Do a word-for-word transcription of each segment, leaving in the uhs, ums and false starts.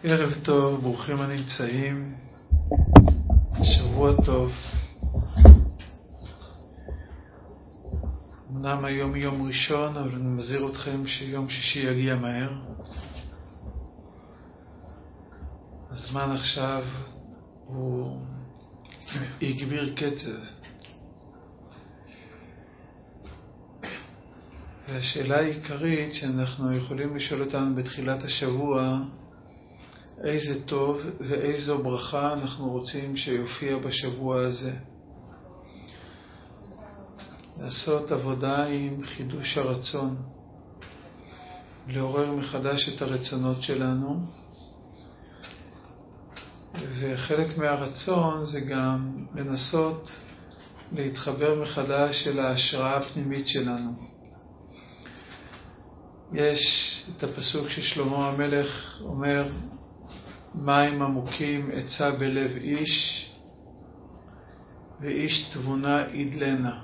ערב טוב, ברוכים הנמצאים, שבוע טוב. אמנם היום יום ראשון, אבל אני מזהיר אתכם שיום שישי יגיע מהר. הזמן עכשיו הוא יגביר קצב. והשאלה העיקרית שאנחנו יכולים לשאול אותנו בתחילת השבוע, איזה טוב ואיזו ברכה אנחנו רוצים שיופיע בשבוע הזה. לעשות עבודה עם חידוש הרצון, לעורר מחדש את הרצונות שלנו, וחלק מהרצון זה גם לנסות להתחבר מחדש אל ההשראה הפנימית שלנו. יש את הפסוק ששלמה המלך אומר, מים עמוקים עצה בלב איש, ואיש תבונה ידלנה.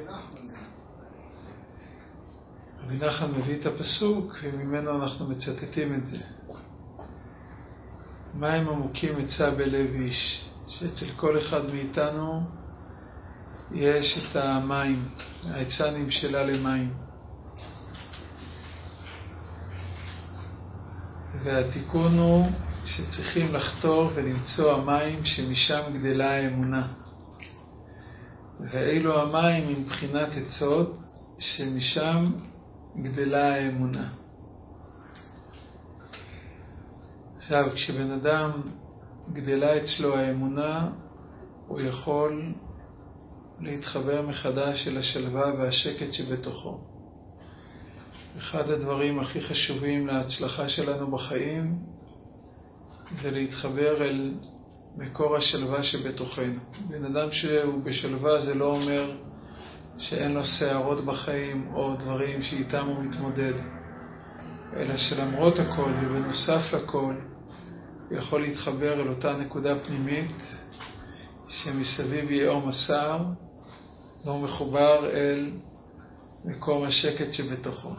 רבי נחמן מביא את הפסוק, וממנו אנחנו מצטטים את זה. מים עמוקים עצה בלב איש, שאצל כל אחד מאיתנו יש את המים, העצה נמשלה למים. והתיקון הוא שצריכים לחתור ולמצוא המים שמשם גדלה האמונה. ואילו המים הם בחינת עצות שמשם גדלה האמונה. עכשיו, כשבן אדם גדלה אצלו האמונה, הוא יכול להתחבר מחדש אל השלווה והשקט שבתוכו. אחד הדברים הכי חשובים להצלחה שלנו בחיים זה להתחבר אל מקור השלווה שבתוכנו. בן אדם שהוא בשלווה זה לא אומר שאין לו שערות בחיים או דברים שאיתם הוא מתמודד, אלא שלמרות הכל ובנוסף לכל הוא יכול להתחבר אל אותה נקודה פנימית שמסביב יאום הסער, והוא מחובר אל מקום השקט שבתוכו.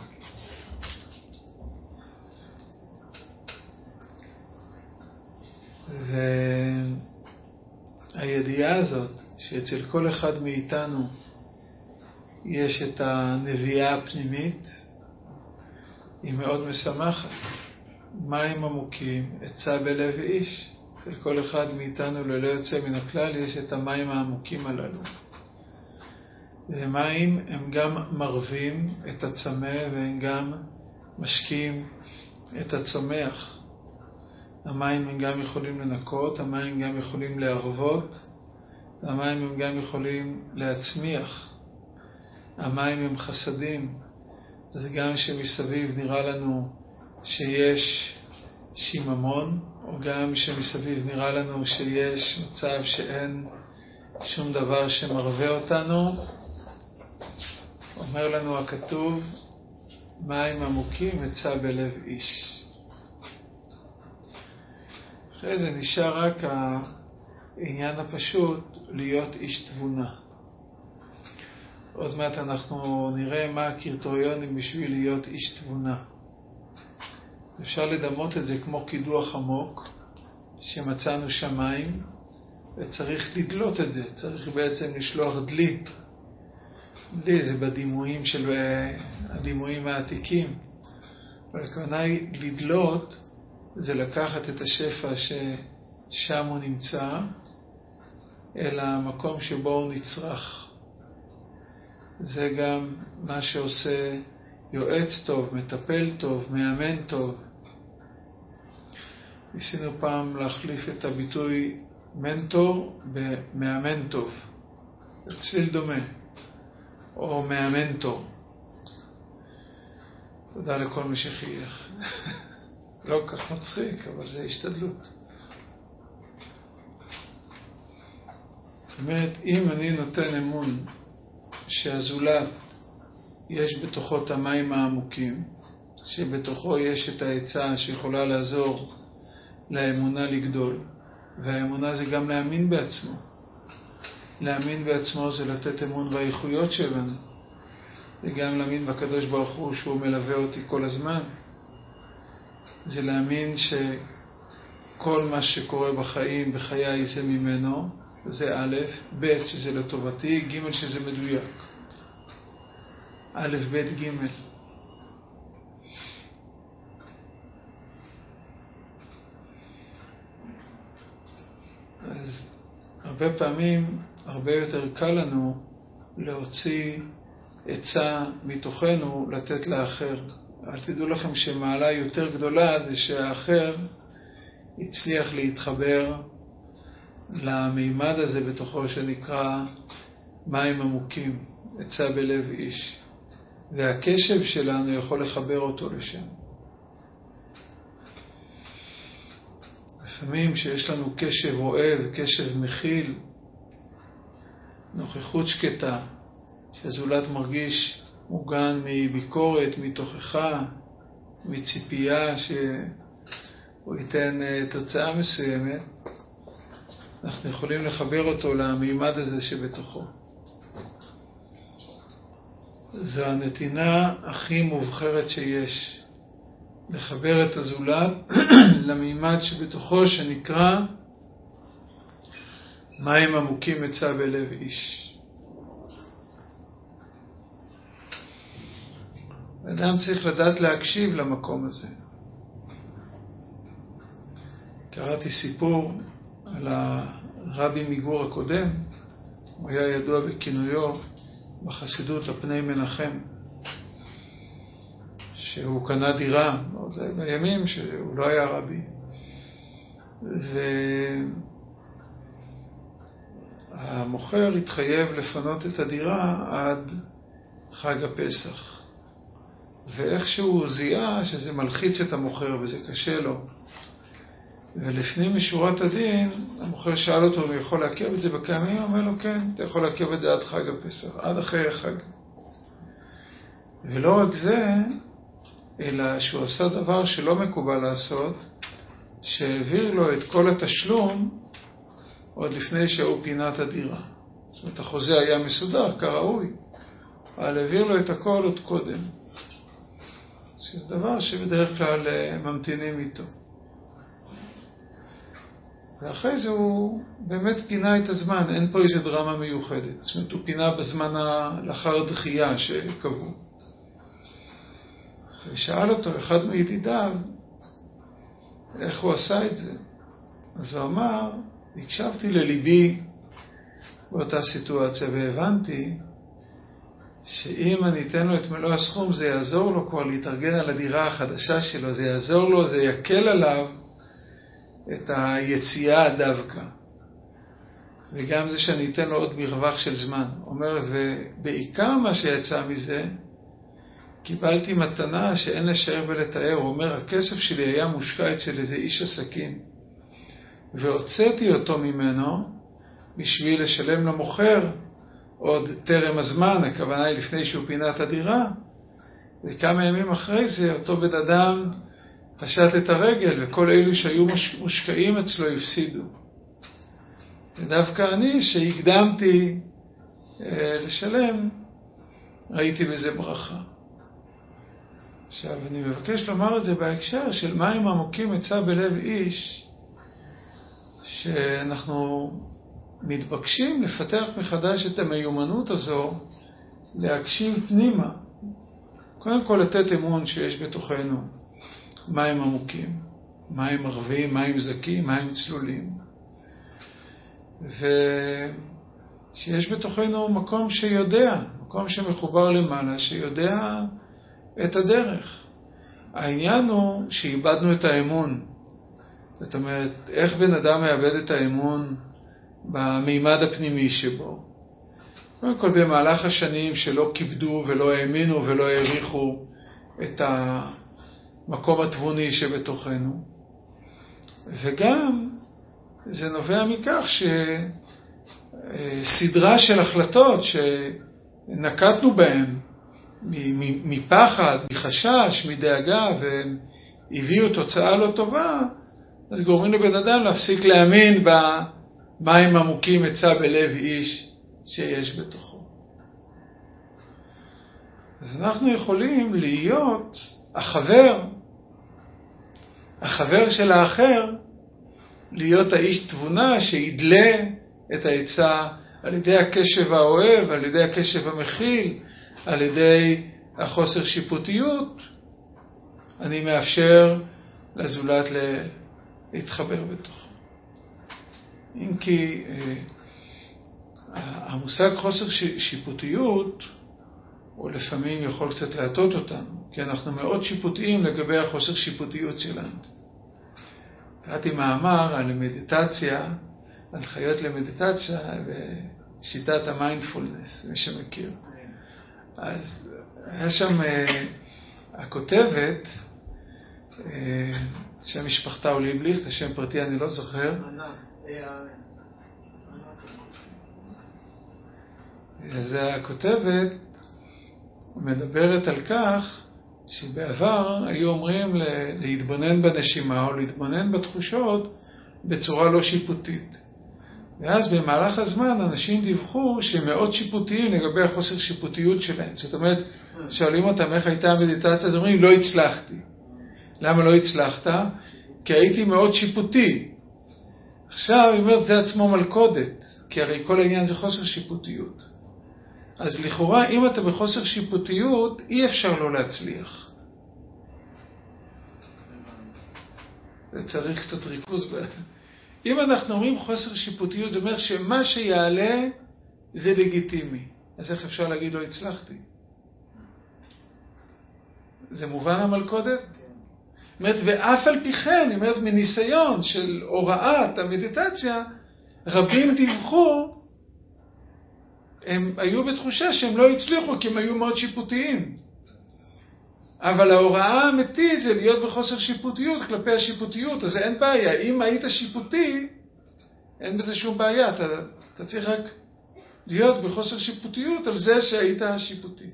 והידיעה הזאת שאצל כל אחד מאיתנו יש את הנביאה הפנימית היא מאוד משמחת. מים עמוקים עצה בלב איש. אצל כל אחד מאיתנו ללא יוצא מן הכלל יש את המים העמוקים הללו. ומים הם גם מרווים את הצמא והם גם משקים את הצומח. המים הם גם יכולים לנקות, המים גם יכולים להרוות, המים הם גם יכולים להצמיח. המים הם חסדים. זה גם שמסביב נראה לנו שיש שיממון, או גם שמסביב נראה לנו שיש מצב שאין שום דבר שמרווה אותנו. אומר לנו הכתוב, מים עמוקים עצה בלב איש. אחרי זה נשאר רק העניין הפשוט להיות איש תבונה. עוד מעט אנחנו נראה מה הקריטריונים בשביל להיות איש תבונה. אפשר לדמות את זה כמו קידוח עמוק שמצאנו שמיים וצריך לדלות את זה, צריך בעצם לשלוח דלי. דלי זה בדימויים של הדימויים העתיקים. אבל הכוונה היא לדלות, זה לקחת את השפע ששם הוא נמצא אל המקום שבו הוא נצרך. זה גם מה שעושה יועץ טוב, מטפל טוב, מאמן טוב. ניסינו פעם להחליף את הביטוי מנטור במאמן טוב. צליל דומה. או מאמן טוב. תודה לכל מי שחייך. לא כך מצחיק, אבל זה השתדלות. זאת אומרת, אם אני נותן אמון שהזולת יש בתוכו את המים העמוקים, שבתוכו יש את העצה שיכולה לעזור לאמונה לגדול, והאמונה זה גם להאמין בעצמו. להאמין בעצמו זה לתת אמון באיכויות שלנו, וגם להאמין בקדוש ברוך הוא שהוא מלווה אותי כל הזמן. זה להאמין כל מה שקורה בחיים, בחיי זה ממנו, זה א', ב', שזה לטובתי, ג', שזה מדויק. א', ב', ג'. אז הרבה פעמים, הרבה יותר קל לנו להוציא עצה מתוכנו, לתת לאחר. אל תדעו לכם שמעלה יותר גדולה זה שהאחר הצליח להתחבר למימד הזה בתוכו שנקרא מים עמוקים, עצה בלב איש. והקשב שלנו יכול לחבר אותו לשם. לפעמים שיש לנו קשב אוהב, קשב מכיל, נוכחות שקטה, שהזולת מרגיש מוגן מביקורת, מתוכחה, מציפייה שהוא ייתן תוצאה מסוימת, אנחנו יכולים לחבר אותו למימד הזה שבתוכו. זו הנתינה הכי מובחרת שיש, לחבר את הזולת למימד שבתוכו שנקרא מים עמוקים עצה בלב איש. אדם צריך לדעת להקשיב למקום הזה. קראתי סיפור על הרבי מגור הקודם, הוא היה ידוע בכינויו בחסידות לפני מנחם, שהוא קנה דירה, זה בימים שהוא לא היה רבי. והמוכר התחייב לפנות את הדירה עד חג הפסח. ואיכשהו זיהה שזה מלחיץ את המוכר וזה קשה לו. ולפנים משורת הדין, המוכר שאל אותו אם הוא יכול לעכב את זה בכמה ימים, הוא אומר לו כן, אתה יכול לעכב את זה עד חג הפסח, עד אחרי החג. ולא רק זה, אלא שהוא עשה דבר שלא מקובל לעשות, שהעביר לו את כל התשלום עוד לפני שהוא פינה את הדירה. זאת אומרת, החוזה היה מסודר, כראוי, אבל העביר לו את הכל עוד קודם. שזה דבר שבדרך כלל ממתינים איתו. ואחרי זה הוא באמת פינה את הזמן, אין פה איזו דרמה מיוחדת. זאת אומרת, הוא פינה בזמן לאחר דחייה שקבעו. ושאל אותו אחד מידידיו איך הוא עשה את זה. אז הוא אמר, הקשבתי לליבי באותה סיטואציה והבנתי שאם אני אתן לו את מלוא הסכום זה יעזור לו כבר להתארגן על הדירה החדשה שלו, זה יעזור לו, זה יקל עליו את היציאה דווקא. וגם זה שאני אתן לו עוד מרווח של זמן. אומר, ובעיקר מה שיצא מזה, קיבלתי מתנה שאין לשער ולתאר. הוא אומר, הכסף שלי היה מושקע אצל איזה איש עסקים, והוצאתי אותו ממנו בשביל לשלם למוכר עוד טרם הזמן, הכוונה היא לפני שהוא פינה את הדירה, וכמה ימים אחרי זה אותו בן אדם פשט את הרגל, וכל אלו שהיו מושקעים אצלו הפסידו. ודווקא אני שהקדמתי אה, לשלם, ראיתי בזה ברכה. עכשיו אני מבקש לומר את זה בהקשר של מים עמוקים עצה בלב איש, שאנחנו מתבקשים לפתח מחדש את המיומנות הזו, להקשיב פנימה. קודם כל לתת אמון שיש בתוכנו מים עמוקים, מים ערביים, מים זקים, מים צלולים. ושיש בתוכנו מקום שיודע, מקום שמחובר למעלה, שיודע את הדרך. העניין הוא שאיבדנו את האמון. זאת אומרת, איך בן אדם מאבד את האמון במימד הפנימי שבו? קודם כל במהלך השנים שלא כיבדו ולא האמינו ולא העריכו את המקום התבוני שבתוכנו. וגם זה נובע מכך שסדרה של החלטות שנקטנו בהן מפחד, מחשש, מדאגה, והם הביאו תוצאה לא טובה, אז גורמים לבן אדם להפסיק להאמין במים עמוקים עצה בלב איש שיש בתוכו. אז אנחנו יכולים להיות החבר, החבר של האחר, להיות האיש תבונה שידלה את העצה על ידי הקשב האוהב, על ידי הקשב המכיל, על ידי החוסר שיפוטיות. אני מאפשר לזולת להתחבר בתוכו. אם כי המושג חוסר שיפוטיות, או לפעמים יכול קצת להטות אותנו, כי אנחנו מאוד שיפוטיים לגבי החוסר שיפוטיות שלנו. קראתי מאמר על מדיטציה, על חיות למדיטציה, בשיטת המיינדפולנס, מי שמכיר. אז היה שם הכותבת, שם משפחתה הוא ליבליך, את השם פרטי אני לא זוכר. אז הכותבת מדברת על כך שבעבר היו אומרים להתבונן בנשימה או להתבונן בתחושות בצורה לא שיפוטית. ואז במהלך הזמן אנשים דיווחו שהם מאוד שיפוטיים לגבי החוסר שיפוטיות שלהם. זאת אומרת, שואלים אותם איך הייתה המדיטציה, אז אומרים, לא הצלחתי. למה לא הצלחת? כי הייתי מאוד שיפוטי. עכשיו, היא אומרת, זה עצמו מלכודת, כי הרי כל העניין זה חוסר שיפוטיות. אז לכאורה, אם אתה בחוסר שיפוטיות, אי אפשר לא להצליח. זה צריך קצת ריכוז. אם אנחנו אומרים חוסר שיפוטיות, זה אומר שמה שיעלה זה לגיטימי. אז איך אפשר להגיד לא הצלחתי? זה מובן המלכודת? זאת אומרת, ואף על פי כן, אומרת, מניסיון של הוראת המדיטציה, רבים דיווחו, הם היו בתחושה שהם לא הצליחו, כי הם היו מאוד שיפוטיים. אבל ההוראה האמיתית זה להיות בחוסר שיפוטיות כלפי השיפוטיות, אז אין בעיה. אם היית שיפוטי, אין בזה שום בעיה. אתה, אתה צריך רק להיות בחוסר שיפוטיות על זה שהיית שיפוטי.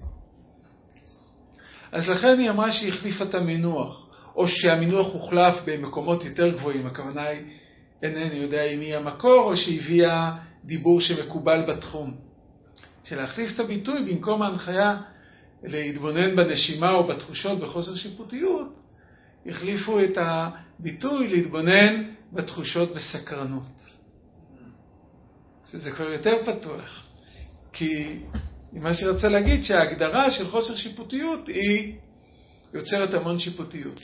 אז לכן היא אמרה שהיא החליפה את המינוח, או שהמינוח הוחלף במקומות יותר גבוהים. הכוונה היא, אינני יודע אם היא המקור, או שהביאה דיבור שמקובל בתחום. שלהחליף את הביטוי במקום ההנחיה להתבונן בנשימה או בתחושות בחוסר שיפוטיות, החליפו את הביטוי להתבונן בתחושות בסקרנות. שזה כבר יותר פתוח. כי מה שרצה להגיד שההגדרה של חוסר שיפוטיות היא יוצרת המון שיפוטיות.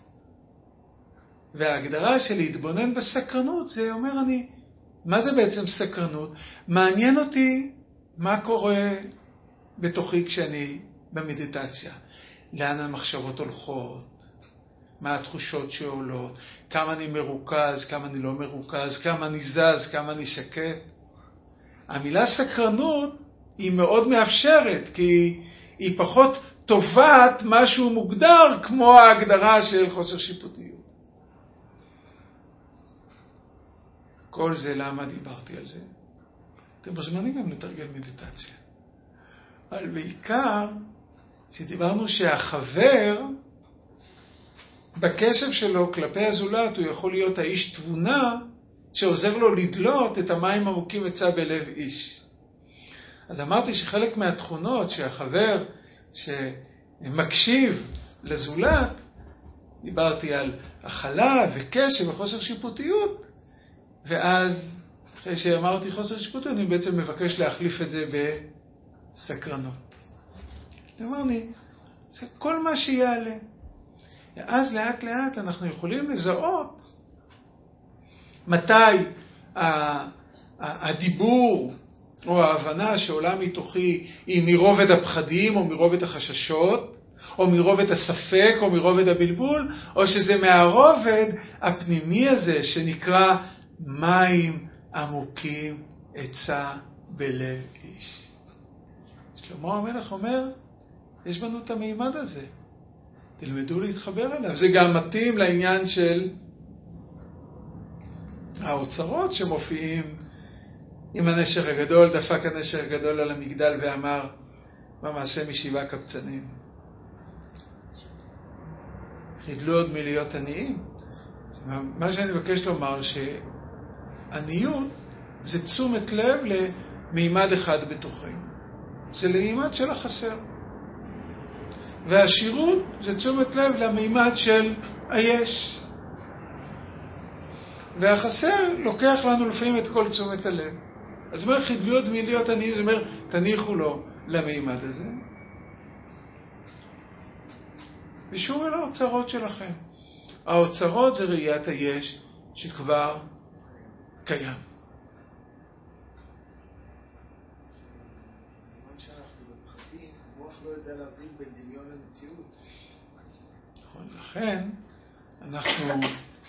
וההגדרה של להתבונן בסקרנות זה אומר אני, מה זה בעצם סקרנות? מעניין אותי מה קורה בתוכי כשאני במדיטציה. לאן המחשבות הולכות, מה התחושות שעולות, כמה אני מרוכז, כמה אני לא מרוכז, כמה אני זז, כמה אני שקט. המילה סקרנות היא מאוד מאפשרת, כי היא פחות טובעת משהו מוגדר כמו ההגדרה של חוסר שיפוטיות. כל זה למה דיברתי על זה? אתם מוזמנים גם לתרגל מדיטציה. אבל בעיקר, שדיברנו שהחבר, בקשב שלו כלפי הזולת, הוא יכול להיות האיש תבונה, שעוזר לו לדלות את המים עמוקים אצה בלב איש. אז אמרתי שחלק מהתכונות שהחבר שמקשיב לזולת, דיברתי על הכלה וקשב וחוסר שיפוטיות, ואז אחרי שאמרתי חוסר שיפוטיות, אני בעצם מבקש להחליף את זה בסקרנות. אמר לי, זה כל מה שיעלה. ואז לאט לאט אנחנו יכולים לזהות מתי הדיבור או ההבנה שעולה מתוכי היא מרובד הפחדים או מרובד החששות, או מרובד הספק או מרובד הבלבול, או שזה מהרובד הפנימי הזה שנקרא מים עמוקים אצה בלב איש. שלמה המלך אומר, יש בנו את המימד הזה. תלמדו להתחבר אליו. זה גם מתאים לעניין של האוצרות שמופיעים עם הנשר הגדול, דפק הנשר הגדול על המגדל ואמר, במעשה משבעה קבצנים. חדלו עוד מלהיות עניים. מה שאני מבקש לומר שעניות זה תשומת לב למימד אחד בתוכנו. זה למימד של החסר. והשירות זה תשומת לב למימד של היש. והחסר לוקח לנו לפעמים את כל תשומת הלב. אז אומר, חדלו דמי להיות עניים, זאת אומרת, תניחו לו למימד הזה. ושוב אל האוצרות שלכם. האוצרות זה ראיית היש שכבר קיים. זמן שאנחנו בפחדים, המוח לא יודע להבדיל בין דמיון למציאות. נכון, לכן אנחנו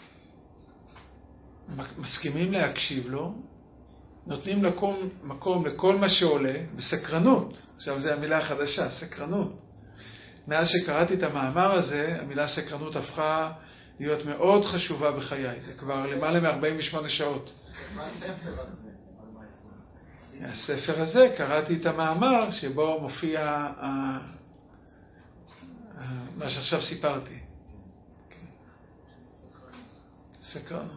מסכימים להקשיב לו, נותנים לקום, מקום לכל מה שעולה בסקרנות. עכשיו זו המילה החדשה, סקרנות. מאז שקראתי את המאמר הזה, המילה סקרנות הפכה להיות מאוד חשובה בחיי. זה כבר למעלה מ-ארבעים ושמונה שעות. מה הספר הזה? הספר הזה, קראתי את המאמר שבו מופיע ה... מה שעכשיו סיפרתי. סקרנות.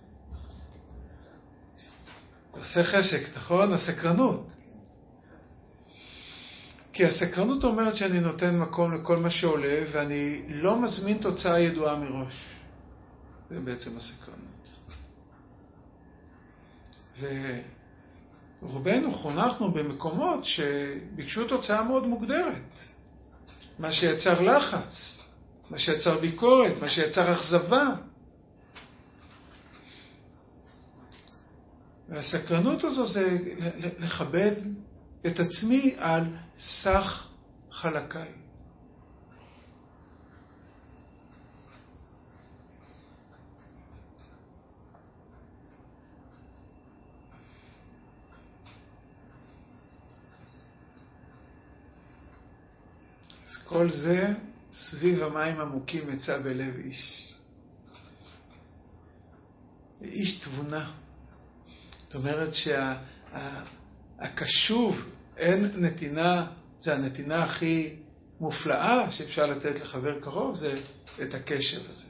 עושה חשק, נכון? הסקרנות. כי הסקרנות אומרת שאני נותן מקום לכל מה שעולה, ואני לא מזמין תוצאה ידועה מראש. זה בעצם הסקרנות. ורובנו חונכנו במקומות שביקשו תוצאה מאוד מוגדרת. מה שיצר לחץ, מה שיצר ביקורת, מה שיצר אכזבה. והסקרנות הזו זה לכבד את עצמי על סך חלקיי. אז כל זה סביב המים עמוקים מצא בלב איש. איש תבונה. זאת אומרת שהקשוב, אין נתינה, זה הנתינה הכי מופלאה שאפשר לתת לחבר קרוב, זה את הקשר הזה.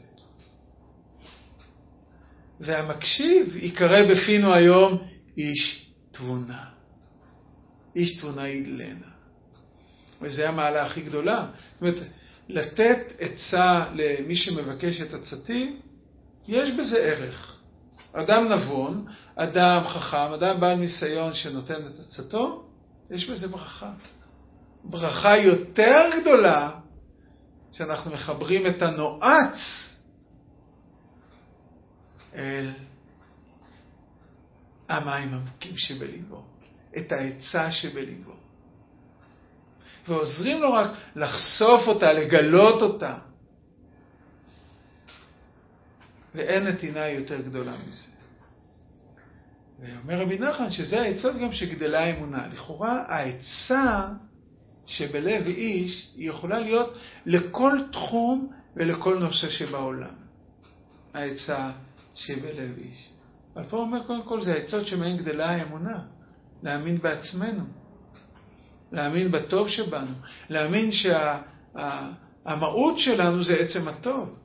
והמקשיב יקרא בפינו היום איש תבונה. איש תבונה ידלנה. וזה המעלה הכי גדולה. זאת אומרת, לתת עצה למי שמבקש את עצתי, יש בזה ערך. אדם נבון, אדם חכם, אדם בעל ניסיון שנותן את עצתו, יש בזה ברכה. ברכה יותר גדולה, שאנחנו מחברים את הנועץ אל המים עמוקים שבליבו, את העצה שבליבו. ועוזרים לו רק לחשוף אותה, לגלות אותה. ואין נתינה יותר גדולה מזה. ואומר רבי נחמן שזה העצות גם שגדלה האמונה. לכאורה העצה שבלב איש היא יכולה להיות לכל תחום ולכל נושא שבעולם. העצה שבלב איש. אבל פה אומר קודם כל זה העצות שמהן גדלה האמונה. להאמין בעצמנו. להאמין בטוב שבנו. להאמין שהמהות שלנו זה עצם הטוב.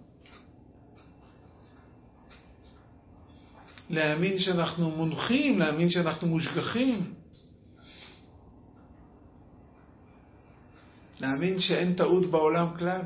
להאמין שאנחנו מונחים, להאמין שאנחנו מושגחים. להאמין שאין טעות בעולם כלל.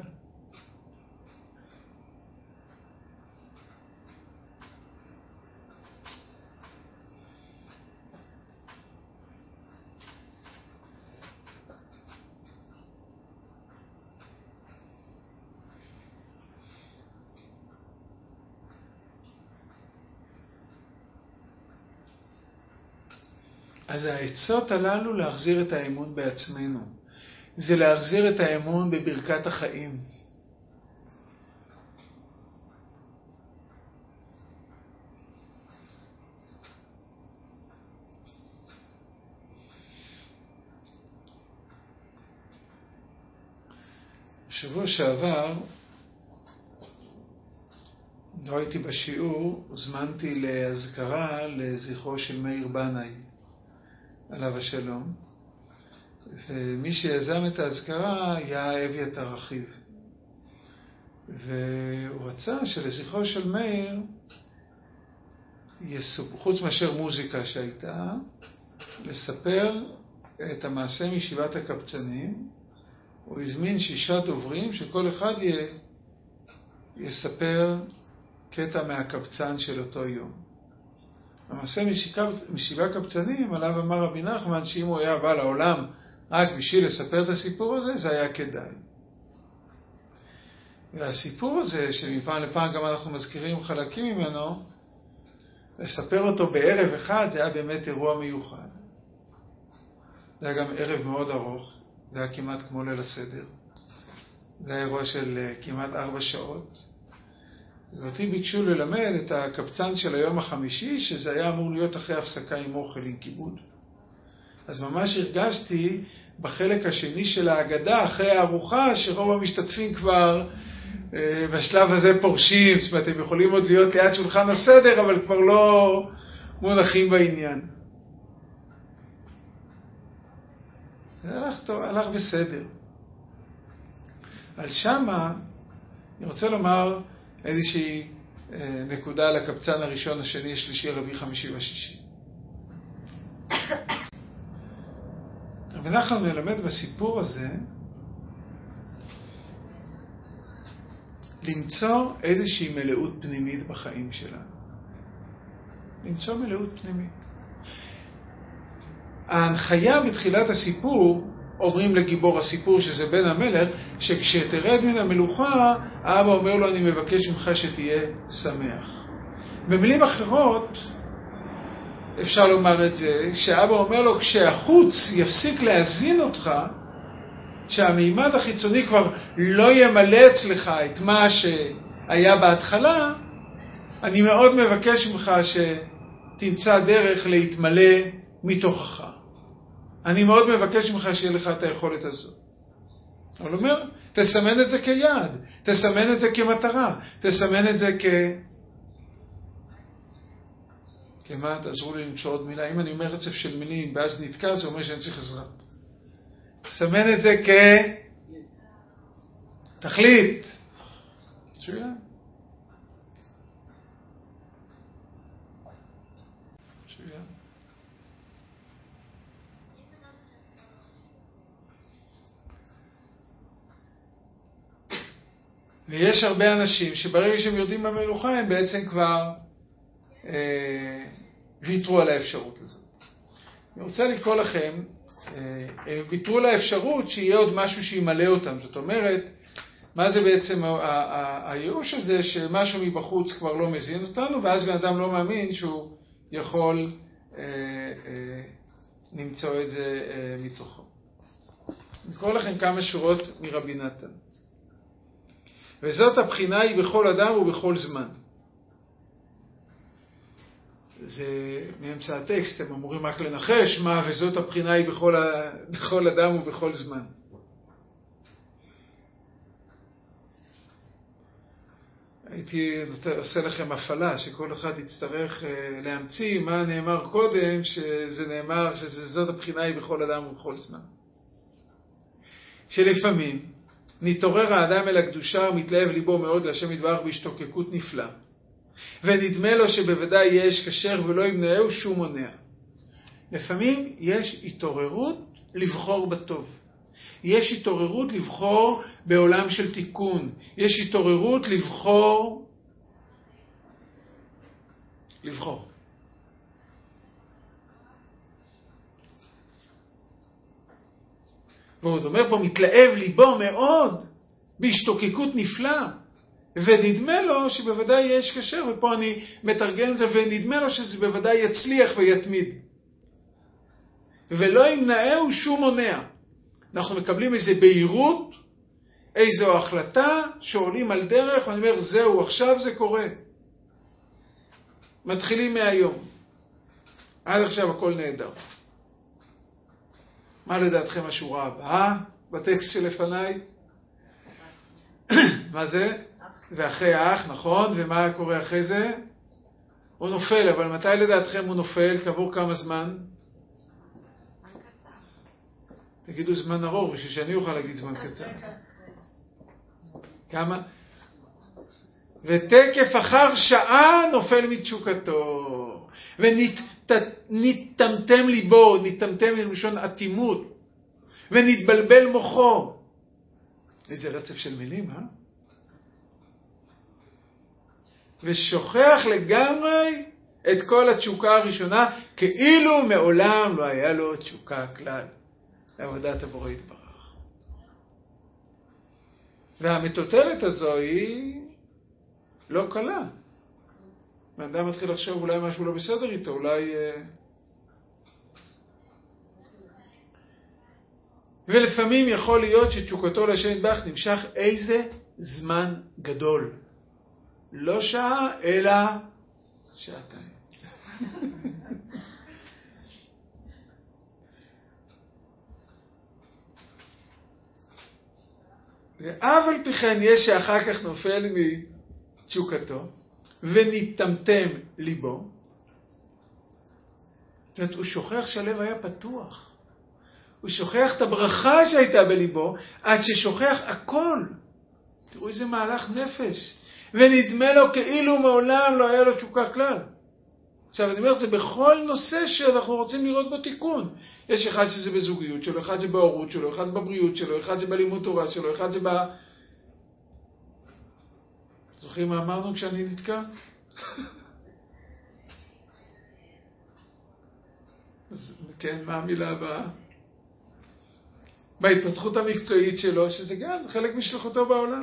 אז העצות הללו להחזיר את האמון בעצמנו. זה להחזיר את האמון בברכת החיים. בשבוע שעבר, לא הייתי בשיעור, הוזמנתי להזכרה לזכרו של מאיר בנאי. עליו השלום. ומי שיזם את ההזכרה היה אביתר אחיו. והוא רצה שלזכרו של מאיר, יסופ... חוץ מאשר מוזיקה שהייתה, לספר את המעשה מישיבת הקבצנים. הוא הזמין שישה דוברים שכל אחד י... יספר קטע מהקבצן של אותו יום. המעשה משבעה קבצנים, עליו אמר רבי נחמן, שאם הוא היה בא לעולם רק בשביל לספר את הסיפור הזה, זה היה כדאי. והסיפור הזה, שמפעם לפעם גם אנחנו מזכירים חלקים ממנו, לספר אותו בערב אחד, זה היה באמת אירוע מיוחד. זה היה גם ערב מאוד ארוך, זה היה כמעט כמו ליל הסדר. זה היה אירוע של כמעט ארבע שעות. ואותי ביקשו ללמד את הקבצן של היום החמישי, שזה היה אמור להיות אחרי הפסקה עם אוכל, עם כיבוד. אז ממש הרגשתי בחלק השני של ההגדה, אחרי הארוחה, שרוב המשתתפים כבר אה, בשלב הזה פורשים, זאת אומרת, הם יכולים עוד להיות ליד שולחן הסדר, אבל כבר לא מונחים בעניין. זה הלך טוב, הלך בסדר. על שמה, אני רוצה לומר איזושהי אה, נקודה על הקבצן הראשון, השני, השלישי, הרביעי, חמישי והשישי. ואנחנו נלמד בסיפור הזה למצוא איזושהי מלאות פנימית בחיים שלנו. למצוא מלאות פנימית. ההנחיה בתחילת הסיפור, אומרים לגיבור הסיפור שזה בן המלך, שכשתרד מן המלוכה, האבא אומר לו, אני מבקש ממך שתהיה שמח. במילים אחרות, אפשר לומר את זה, שאבא אומר לו, כשהחוץ יפסיק להזין אותך, שהמימד החיצוני כבר לא ימלא אצלך את מה שהיה בהתחלה, אני מאוד מבקש ממך שתמצא דרך להתמלא מתוכך. אני מאוד מבקש ממך שיהיה לך את היכולת הזאת. אבל הוא אומר, תסמן את זה כיעד, תסמן את זה כמטרה, תסמן את זה כ... כמה, תעזרו לי למצוא עוד מילה. אם אני אומר רצף של מילים ואז נתקע, זה אומר שאני צריך עזרה. תסמן את זה כ... תחליט. שויה. שויה. ויש הרבה אנשים שברגע שהם יודעים במלוכה הם בעצם כבר אה, ויתרו על האפשרות הזאת. אני רוצה לקרוא לכם, אה, הם ויתרו על האפשרות שיהיה עוד משהו שימלא אותם. זאת אומרת, מה זה בעצם הייאוש הזה שמשהו מבחוץ כבר לא מזין אותנו, ואז בן אדם לא מאמין שהוא יכול אה, אה, למצוא את זה אה, מתוכו. אני קורא לכם כמה שורות מרבי נתן. וזאת הבחינה היא בכל אדם ובכל זמן. זה מאמצע הטקסט, הם אמורים רק לנחש מה, וזאת הבחינה היא בכל, ה... בכל אדם ובכל זמן. הייתי עושה לכם הפעלה, שכל אחד יצטרך להמציא מה נאמר קודם, שזה נאמר שזאת הבחינה היא בכל אדם ובכל זמן. שלפעמים נתעורר האדם אל הקדושה ומתלהב ליבו מאוד להשם יתברך בהשתוקקות נפלאה. ונדמה לו שבוודאי יש כשר ולא ימנעהו שום מונע. לפעמים יש התעוררות לבחור בטוב. יש התעוררות לבחור בעולם של תיקון. יש התעוררות לבחור לבחור. ועוד אומר פה, מתלהב ליבו מאוד בהשתוקקות נפלאה. ונדמה לו שבוודאי יש כשר, ופה אני מתרגם זה, ונדמה לו שזה בוודאי יצליח ויתמיד. ולא ימנעהו שום מונע. אנחנו מקבלים איזו בהירות, איזו החלטה שעולים על דרך, ואני אומר, זהו, עכשיו זה קורה. מתחילים מהיום. עד עכשיו הכל נהדר. מה לדעתכם השורה הבאה בטקסט שלפניי? מה זה? ואחרי האח, נכון, ומה קורה אחרי זה? הוא נופל, אבל מתי לדעתכם הוא נופל? כעבור כמה זמן? תגידו זמן ארוך, בשביל שאני אוכל להגיד זמן קצר. כמה? ותקף אחר שעה נופל מתשוקתו. ונתמתם ליבו, נתמתם למשון אטימות. ונתבלבל מוחו. איזה רצף של מילים, אה? ושוכח לגמרי את כל התשוקה הראשונה, כאילו מעולם לא היה לו תשוקה כלל לעבודת הבורא יתברך. והמטוטלת הזו היא לא קלה. האדם מתחיל לחשוב אולי משהו לא בסדר איתו, אולי... ולפעמים יכול להיות שתשוקתו להשם יתברך נמשך איזה זמן גדול. לא שעה, אלא שעתיים. ואף על פי כן יש שאחר כך נופל מתשוקתו ונטמטם ליבו. זאת אומרת, הוא שוכח שהלב היה פתוח. הוא שוכח את הברכה שהייתה בליבו, עד ששוכח הכל. תראו איזה מהלך נפש. ונדמה לו כאילו מעולם לא היה לו תשוקה כלל. עכשיו אני אומר, זה בכל נושא שאנחנו רוצים לראות בו תיקון. יש אחד שזה בזוגיות שלו, אחד זה בהורות שלו, אחד בבריאות שלו, אחד זה בלימוד תורה שלו, אחד זה ב... זוכרים מה אמרנו כשאני נתקע? אז כן, מה המילה הבאה? בהתפתחות המקצועית שלו, שזה גם חלק משלחותו בעולם.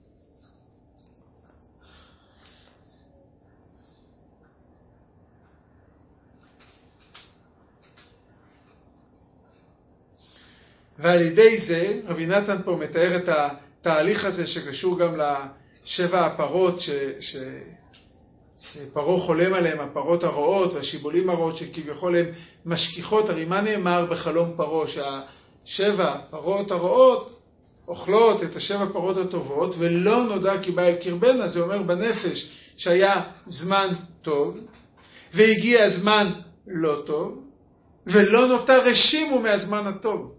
ועל ידי זה, רבי נתן פה מתאר את התהליך הזה שקשור גם לשבע הפרות ש, ש, שפרו חולם עליהם, הפרות הרעות והשיבולים הרעות שכביכול הם משכיחות. הרי מה נאמר בחלום פרו? שהשבע פרות הרעות אוכלות את השבע פרות הטובות ולא נודע כי בא אל קרבנה. זה אומר בנפש שהיה זמן טוב והגיע זמן לא טוב ולא נותר רשימו מהזמן הטוב.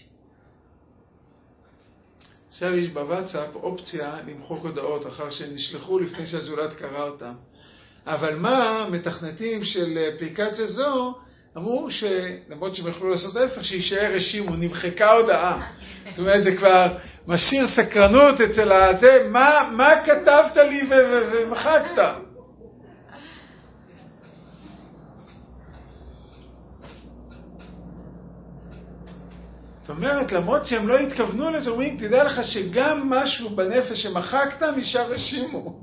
עכשיו יש בוואטסאפ אופציה למחוק הודעות אחר שנשלחו לפני שהזולת קרא אותם. אבל מה, מתכנתים של אפליקציה זו אמרו שלמרות שהם יכלו לעשות ההפך, שישאר רשימו, נמחקה הודעה. זאת אומרת, זה כבר משאיר סקרנות אצל הזה, מה, מה כתבת לי ומחקת? זאת אומרת, למרות שהם לא התכוונו לזה, אומרים, תדע לך שגם משהו בנפש שמחקת נשאר רשימו.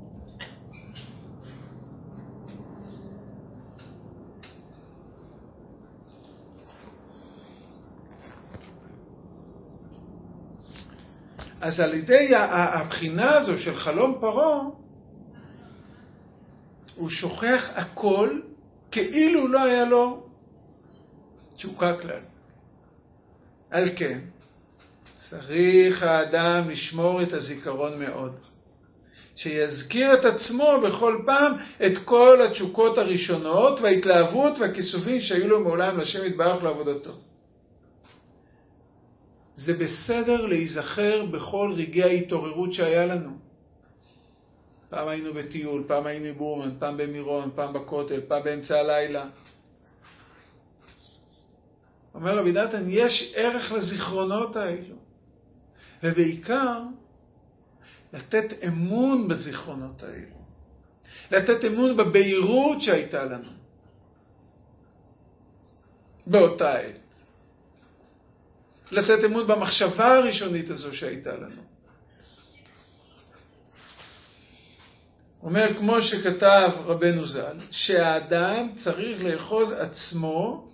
אז על ידי הבחינה הזו של חלום פרו, הוא שוכח הכל כאילו לא היה לו תשוקה כלל. על כן, צריך האדם לשמור את הזיכרון מאוד. שיזכיר את עצמו בכל פעם את כל התשוקות הראשונות וההתלהבות והכיסופים שהיו לו מעולם לשם יתברך לעבודתו. זה בסדר להיזכר בכל רגעי ההתעוררות שהיה לנו. פעם היינו בטיול, פעם היינו בבורמן, פעם במירון, פעם בכותל, פעם באמצע הלילה. אומר רבי נתן, יש ערך לזיכרונות האלו. ובעיקר, לתת אמון בזיכרונות האלו. לתת אמון בבהירות שהייתה לנו. באותה עת. לתת אמון במחשבה הראשונית הזו שהייתה לנו. אומר, כמו שכתב רבנו ז"ל, שהאדם צריך לאחוז עצמו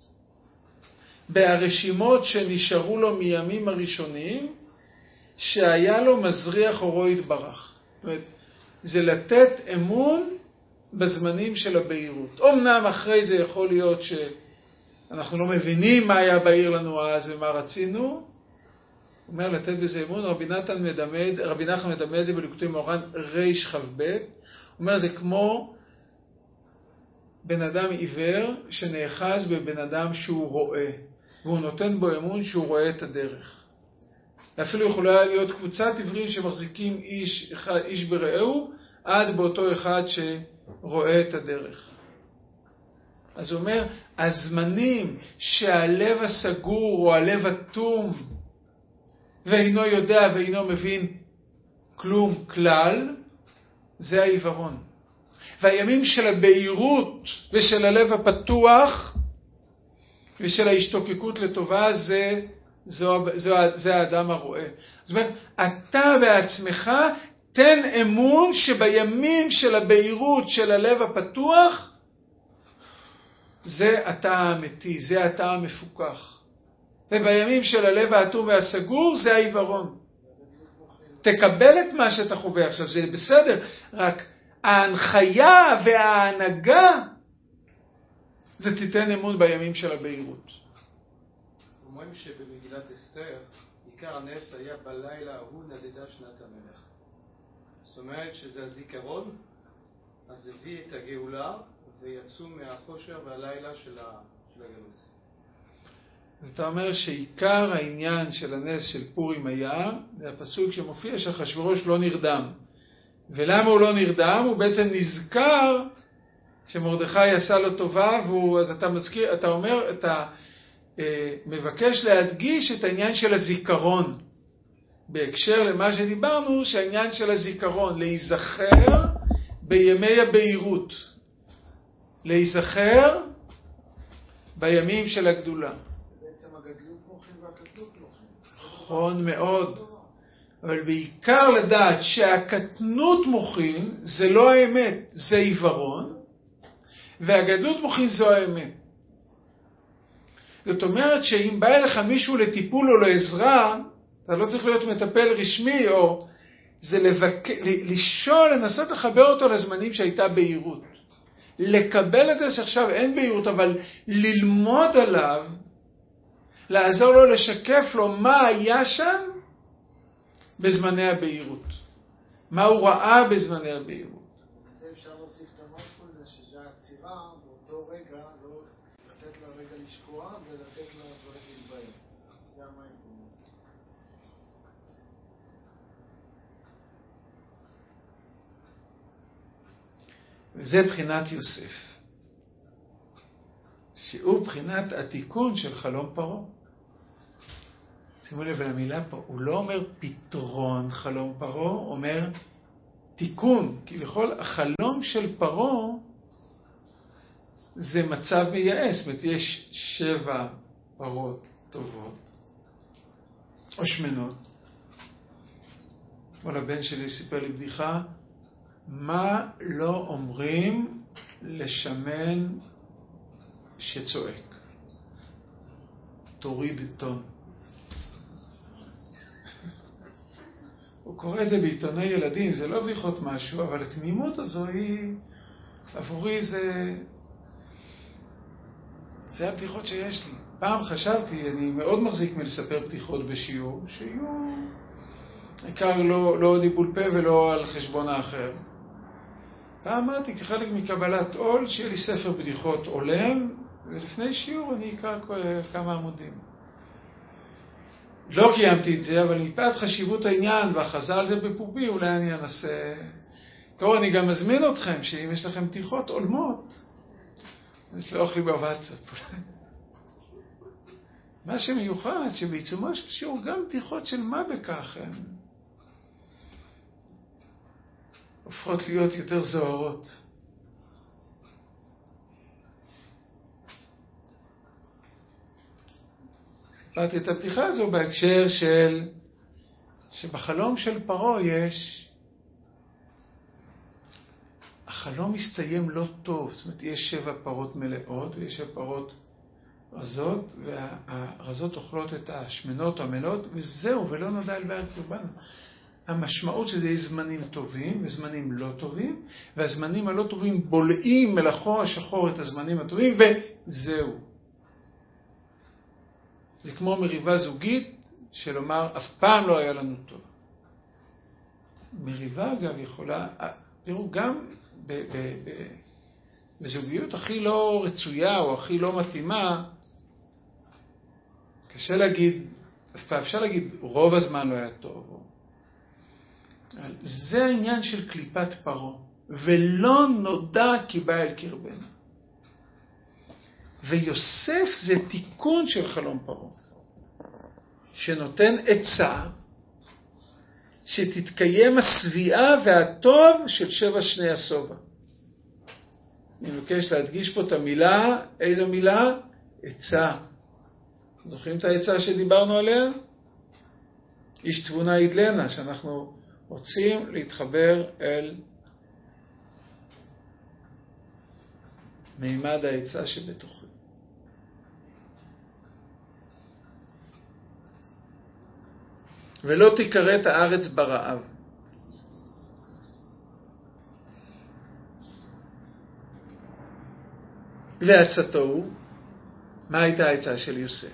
בהרשימות שנשארו לו מימים הראשונים, שהיה לו מזריח אורו יתברך. זאת אומרת, זה לתת אמון בזמנים של הבהירות. אמנם אחרי זה יכול להיות שאנחנו לא מבינים מה היה בהיר לנו אז ומה רצינו. הוא אומר לתת בזה אמון. רבי נתן מדמה, רבי נחמן מדמה את זה בליקוטי מוהר"ן ריש כ"ב. הוא אומר, זה כמו בן אדם עיוור שנאחז בבן אדם שהוא רואה. והוא נותן בו אמון שהוא רואה את הדרך. אפילו יכולה להיות קבוצת עיוורים שמחזיקים איש, אחד, איש ברעהו, עד באותו אחד שרואה את הדרך. אז הוא אומר, הזמנים שהלב הסגור או הלב אטום, ואינו יודע ואינו מבין כלום כלל, זה העיוורון. והימים של הבהירות ושל הלב הפתוח ושל ההשתוקקות לטובה זה, זו, זו, זה האדם הרואה. זאת אומרת, אתה בעצמך תן אמון שבימים של הבהירות של הלב הפתוח זה אתה האמיתי, זה אתה המפוקח. ובימים של הלב האטום והסגור זה העיוורון. תקבל את מה שאתה חווה עכשיו, זה בסדר, רק ההנחיה וההנהגה זה תיתן אמון בימים של הבהירות. אומרים שבמגילת אסתר עיקר הנס היה בלילה ההוא נדדה שנת המלך. זאת אומרת שזה הזיכרון, אז הביא את הגאולה ויצאו מהחושר והלילה של הגלות. אתה אומר שעיקר העניין של הנס של פורים היה, זה הפסוק שמופיע שאחשוורוש לא נרדם. ולמה הוא לא נרדם? הוא בעצם נזכר שמרדכי עשה לו טובה, והוא, אז אתה מזכיר, אתה אומר, אתה אה, מבקש להדגיש את העניין של הזיכרון. בהקשר למה שדיברנו, שהעניין של הזיכרון, להיזכר בימי הבהירות. להיזכר בימים של הגדולה. הגדלות מוחין והקטנות מוחין. נכון מאוד. אבל בעיקר לדעת שהקטנות מוחין זה לא האמת, זה עיוורון, והגדלות מוחין זו האמת. זאת אומרת שאם בא אליך מישהו לטיפול או לעזרה, אתה לא צריך להיות מטפל רשמי, או זה לבק... לשאול, לנסות לחבר אותו לזמנים שהייתה בהירות. לקבל את זה שעכשיו אין בהירות, אבל ללמוד עליו, לעזור לו, לשקף לו מה היה שם בזמני הבהירות. מה הוא ראה בזמני הבהירות. זה אפשר להוסיף את המייפולנס, שזה העצירה באותו רגע, לא לתת לה רגע לשקוע ולתת לה דברים להתבהר. זה המייפולנס. וזה בחינת יוסף. שהוא בחינת התיקון של חלום פרעה. שימו לב למילה פה, הוא לא אומר פתרון חלום פרעה, הוא אומר תיקון. כי לכל החלום של פרעה זה מצב מייאס. זאת אומרת, יש שבע פרות טובות או שמנות. כל הבן שלי סיפר לי בדיחה, מה לא אומרים לשמן שצועק? תוריד טון. הוא קורא את זה בעיתוני ילדים, זה לא בדיחות משהו, אבל התמימות הזו היא, עבורי זה, זה הבדיחות שיש לי. פעם חשבתי, אני מאוד מחזיק מלספר בדיחות בשיעור, שיהיו עיקר לא, לא דיבול פה ולא על חשבון האחר. פעם אמרתי, כחלק מקבלת עול, שיהיה לי ספר בדיחות עולם, ולפני שיעור אני אקרא כמה עמודים. לא קיימתי את זה, אבל מפאת חשיבות העניין והחזה על זה בפובי, אולי אני אנסה. טוב, אני גם מזמין אתכם, שאם יש לכם בדיחות עולמות, לשלוח לי בוואטסאפ. מה שמיוחד, שבעיצומו של שיעור גם בדיחות של מה בכך הן הופכות להיות יותר זוהרות. סיפרתי את הבדיחה הזו בהקשר של שבחלום של פרעה יש, החלום מסתיים לא טוב. זאת אומרת, יש שבע פרות מלאות ויש שבע פרות רזות, והרזות אוכלות את השמנות או המלאות, וזהו, ולא נודע אל באר קרבנו. המשמעות שזה יש זמנים טובים וזמנים לא טובים, והזמנים הלא טובים בולעים מלאכו השחור את הזמנים הטובים, וזהו. זה כמו מריבה זוגית, שלומר, אף פעם לא היה לנו טוב. מריבה, אגב, יכולה, תראו, גם ב, ב, ב, בזוגיות הכי לא רצויה או הכי לא מתאימה, קשה להגיד, אפשר להגיד, רוב הזמן לא היה טוב. זה העניין של קליפת פרעה, ולא נודע כי בא אל קרבנו. ויוסף זה תיקון של חלום פרעה, שנותן עצה שתתקיים הסביעה והטוב של שבע שני הסובה. אני מבקש להדגיש פה את המילה, איזו מילה? עצה. זוכרים את העצה שדיברנו עליה? איש תבונה ידלנה, שאנחנו רוצים להתחבר אל מימד העצה שבתוכי. ולא תקראת הארץ ברעב. ועצתו הוא, מה הייתה העצה של יוסף?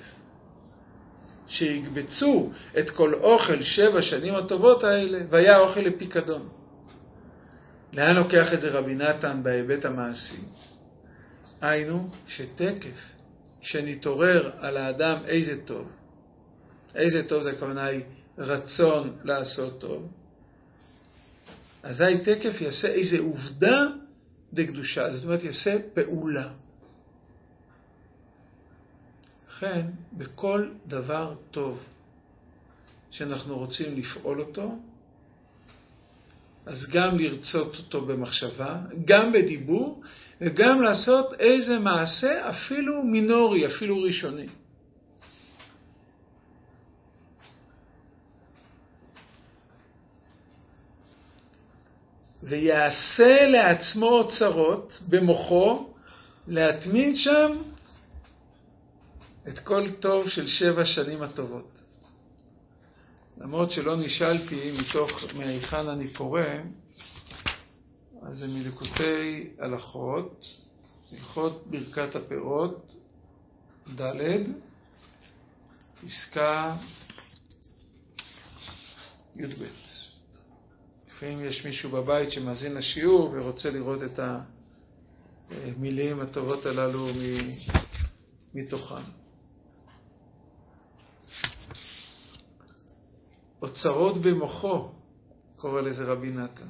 שיגבצו את כל אוכל שבע שנים הטובות האלה, והיה אוכל לפיקדון. לאן לוקח את זה רבי נתן בהיבט המעשי? היינו שתקף, שנתעורר על האדם איזה טוב. איזה טוב זה הכוונה היא רצון לעשות טוב. אזי תקף יעשה איזה עובדה דקדושה, זאת אומרת יעשה פעולה. לכן, בכל דבר טוב שאנחנו רוצים לפעול אותו, אז גם לרצות אותו במחשבה, גם בדיבור, וגם לעשות איזה מעשה אפילו מינורי, אפילו ראשוני. ויעשה לעצמו אוצרות במוחו, להטמין שם את כל טוב של שבע שנים הטובות. למרות שלא נשאלתי מתוך מהיכן אני קורא, אז זה מליקוטי הלכות, הלכות ברכת הפירות, ד' פסקה י"ב. לפעמים יש מישהו בבית שמאזין לשיעור ורוצה לראות את המילים הטובות הללו מתוכן. אוצרות במוחו, קורא לזה רבי נתן.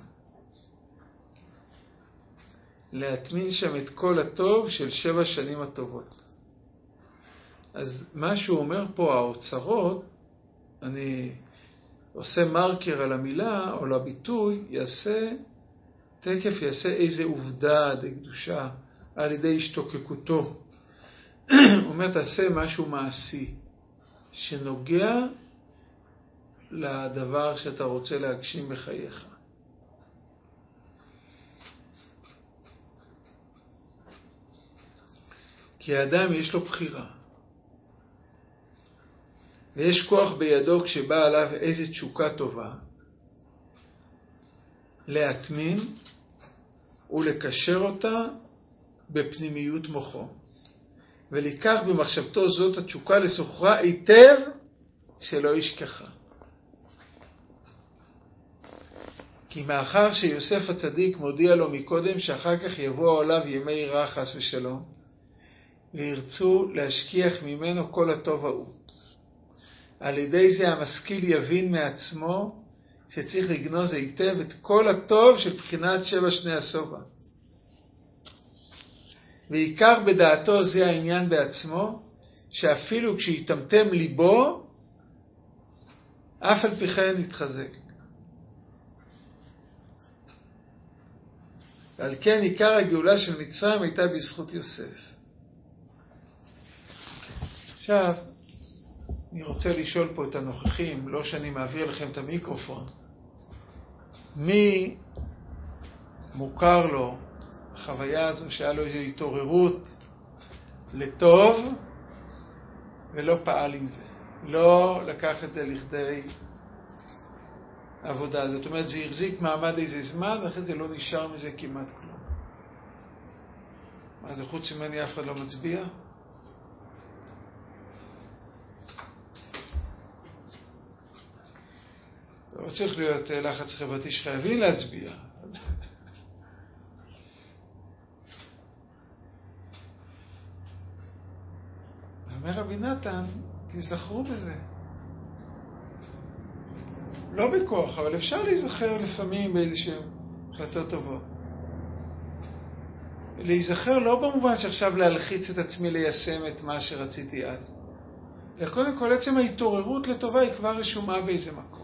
להטמין שם את כל הטוב של שבע שנים הטובות. אז מה שהוא אומר פה, האוצרות, אני עושה מרקר על המילה או לביטוי, יעשה, תקף יעשה איזה עובדה דקדושה על ידי השתוקקותו. הוא אומר, תעשה משהו מעשי, שנוגע לדבר שאתה רוצה להגשים בחייך. כי האדם יש לו בחירה. ויש כוח בידו כשבא עליו איזו תשוקה טובה, להטמין ולקשר אותה בפנימיות מוחו. ולקח במחשבתו זאת התשוקה לסוחרה היטב שלא ישכחה. כי מאחר שיוסף הצדיק מודיע לו מקודם שאחר כך יבוא עליו ימי רע חס ושלום, וירצו להשכיח ממנו כל הטוב ההוא. על ידי זה המשכיל יבין מעצמו שצריך לגנוז היטב את כל הטוב של בחינת שבע שני השובע. ועיקר בדעתו זה העניין בעצמו, שאפילו כשיתמתם ליבו, אף על פי כן יתחזק. ועל כן עיקר הגאולה של מצרים הייתה בזכות יוסף. עכשיו, אני רוצה לשאול פה את הנוכחים, לא שאני מעביר לכם את המיקרופון. מי מוכר לו החוויה הזו שהיה לו איזו התעוררות לטוב ולא פעל עם זה? לא לקח את זה לכדי עבודה. זאת אומרת, זה החזיק מעמד איזה זמן, ואחרי זה לא נשאר מזה כמעט כלום. מה זה, חוץ ממני אף אחד לא מצביע? לא צריך להיות לחץ חברתי שחייבים להצביע. אומר רבי נתן, תזכרו בזה. לא בכוח, אבל אפשר להיזכר לפעמים באיזשהם החלטות טובות. להיזכר לא במובן שעכשיו להלחיץ את עצמי ליישם את מה שרציתי אז. קודם כל, עצם ההתעוררות לטובה היא כבר רשומה באיזה מקום.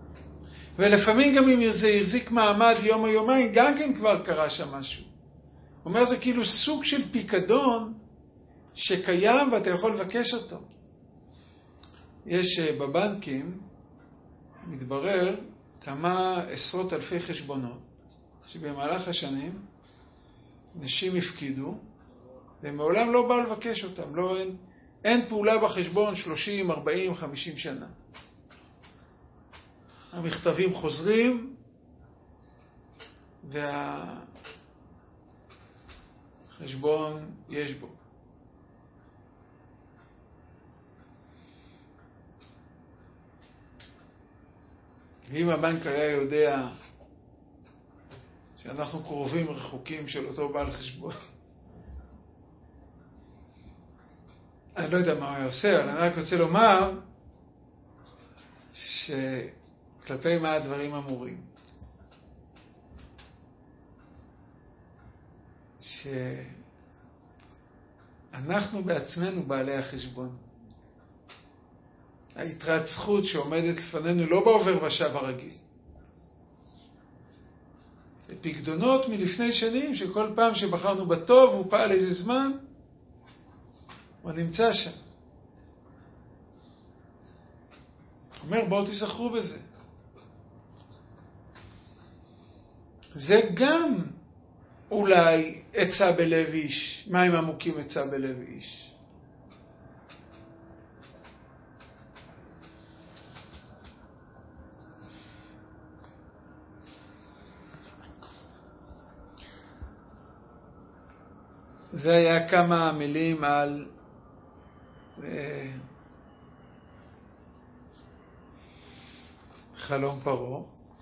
ולפעמים גם אם זה יחזיק מעמד יום או יומיים, גם כן כבר קרה שם משהו. אומר, זה כאילו סוג של פיקדון שקיים ואתה יכול לבקש אותו. יש בבנקים, מתברר, כמה עשרות אלפי חשבונות, שבמהלך השנים נשים הפקידו, והם מעולם לא באו לבקש אותם. לא, אין, אין פעולה בחשבון שלושים, ארבעים, חמישים שנה. המכתבים חוזרים, והחשבון יש בו. ואם הבנק היה יודע שאנחנו קרובים רחוקים של אותו בעל חשבון, אני לא יודע מה הוא היה עושה, אבל אני רק רוצה לומר שכלפי מה הדברים אמורים. שאנחנו בעצמנו בעלי החשבון. היתרת זכות שעומדת לפנינו לא בעובר ושב הרגיל. זה פקדונות מלפני שנים שכל פעם שבחרנו בטוב הוא פעל איזה זמן, הוא נמצא שם. אומר, בואו תזכרו בזה. זה גם אולי עצה בלב איש. מים עמוקים עצה בלב איש. זה היה כמה מילים על אה, חלום פרעה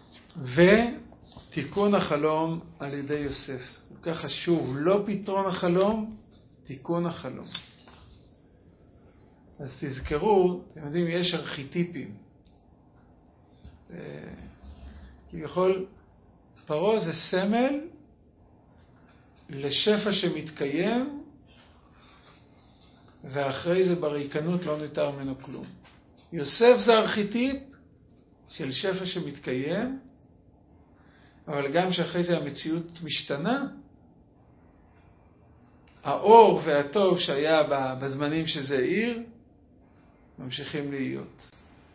ותיקון החלום על ידי יוסף. כל כך חשוב, לא פתרון החלום, תיקון החלום. אז תזכרו, אתם יודעים, יש ארכיטיפים. אה, כביכול, פרעה זה סמל לשפע שמתקיים, ואחרי זה בריקנות לא ניתר ממנו כלום. יוסף זה ארכיטיפ של שפע שמתקיים, אבל גם שאחרי זה המציאות משתנה, האור והטוב שהיה בזמנים שזה עיר, ממשיכים להיות.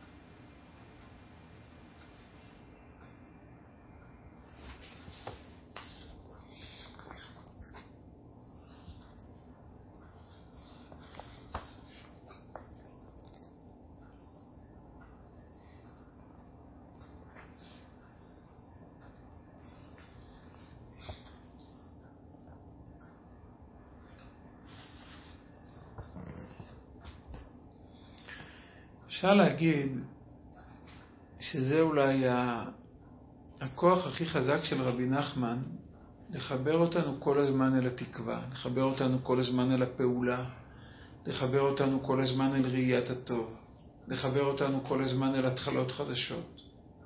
אפשר להגיד שזה אולי הכוח הכי חזק של רבי נחמן, לחבר אותנו כל הזמן אל התקווה, לחבר אותנו כל הזמן אל הפעולה, לחבר אותנו כל הזמן אל ראיית הטוב, לחבר אותנו כל הזמן אל התחלות חדשות.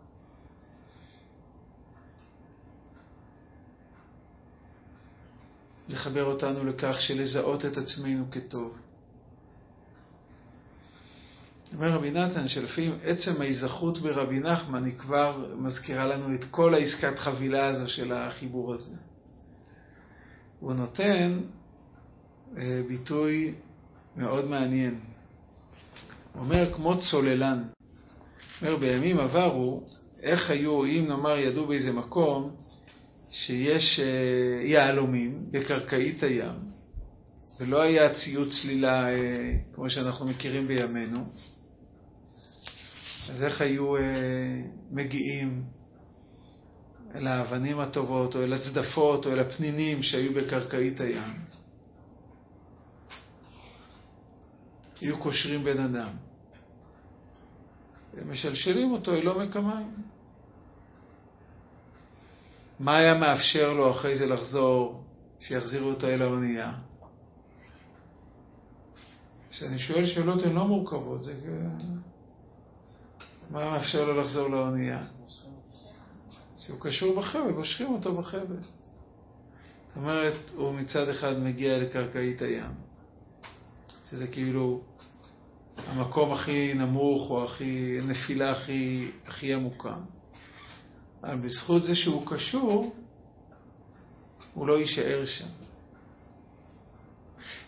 לחבר אותנו לכך שלזהות את עצמנו כטוב. אומר רבי נתן שלפעמים עצם ההיזכרות ברבי נחמן היא כבר מזכירה לנו את כל העסקת חבילה הזו של החיבור הזה. הוא נותן ביטוי מאוד מעניין. הוא אומר כמו צוללן. הוא אומר בימים עברו, איך היו, אם נאמר ידעו באיזה מקום שיש יעלומים בקרקעית הים, ולא היה ציוד צלילה כמו שאנחנו מכירים בימינו, אז איך היו אה, מגיעים אל האבנים הטובות, או אל הצדפות, או אל הפנינים שהיו בקרקעית הים? היו קושרים בן אדם. הם משלשלים אותו אל עומק המים. מה היה מאפשר לו אחרי זה לחזור, שיחזירו אותו אל האונייה? כשאני שואל שאלות הן לא מורכבות, זה... מה מאפשר לו לחזור לאונייה? שהוא קשור בחבל, בושכים אותו בחבל. זאת אומרת, הוא מצד אחד מגיע לקרקעית הים, שזה כאילו המקום הכי נמוך, או הכי, נפילה הכי, הכי עמוקה. אבל בזכות זה שהוא קשור, הוא לא יישאר שם.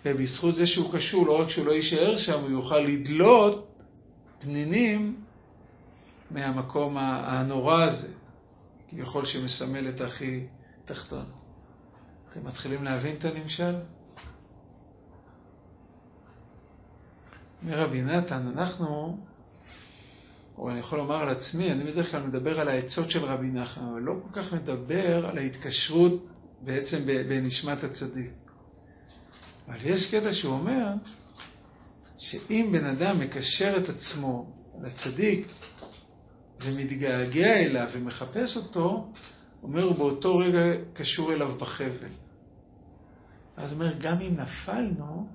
ובזכות זה שהוא קשור, לא רק שהוא לא יישאר שם, הוא יוכל לדלות פנינים מהמקום הנורא הזה, כביכול שמסמל את הכי תחתון. אתם מתחילים להבין את הנמשל? אומר רבי נתן, אנחנו, או אני יכול לומר על עצמי, אני בדרך כלל מדבר על העצות של רבי נחמן, אבל לא כל כך מדבר על ההתקשרות בעצם בנשמת הצדיק. אבל יש קטע שהוא אומר, שאם בן אדם מקשר את עצמו לצדיק, ומתגעגע אליו ומחפש אותו, אומר, באותו רגע קשור אליו בחבל. אז אומר, גם אם נפלנו,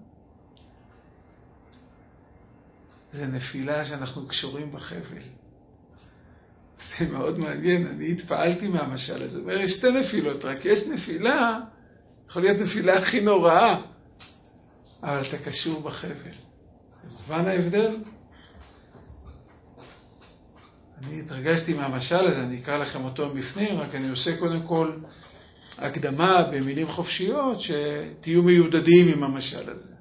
זה נפילה שאנחנו קשורים בחבל. זה מאוד מעניין, אני התפעלתי מהמשל הזה. אומר, יש שתי נפילות, רק יש נפילה, יכול להיות נפילה הכי נוראה, אבל אתה קשור בחבל. זה מובן ההבדל? אני התרגשתי מהמשל הזה, אני אקרא לכם אותו מבפנים, רק אני עושה קודם כל הקדמה במילים חופשיות, שתהיו מיודדים עם המשל הזה.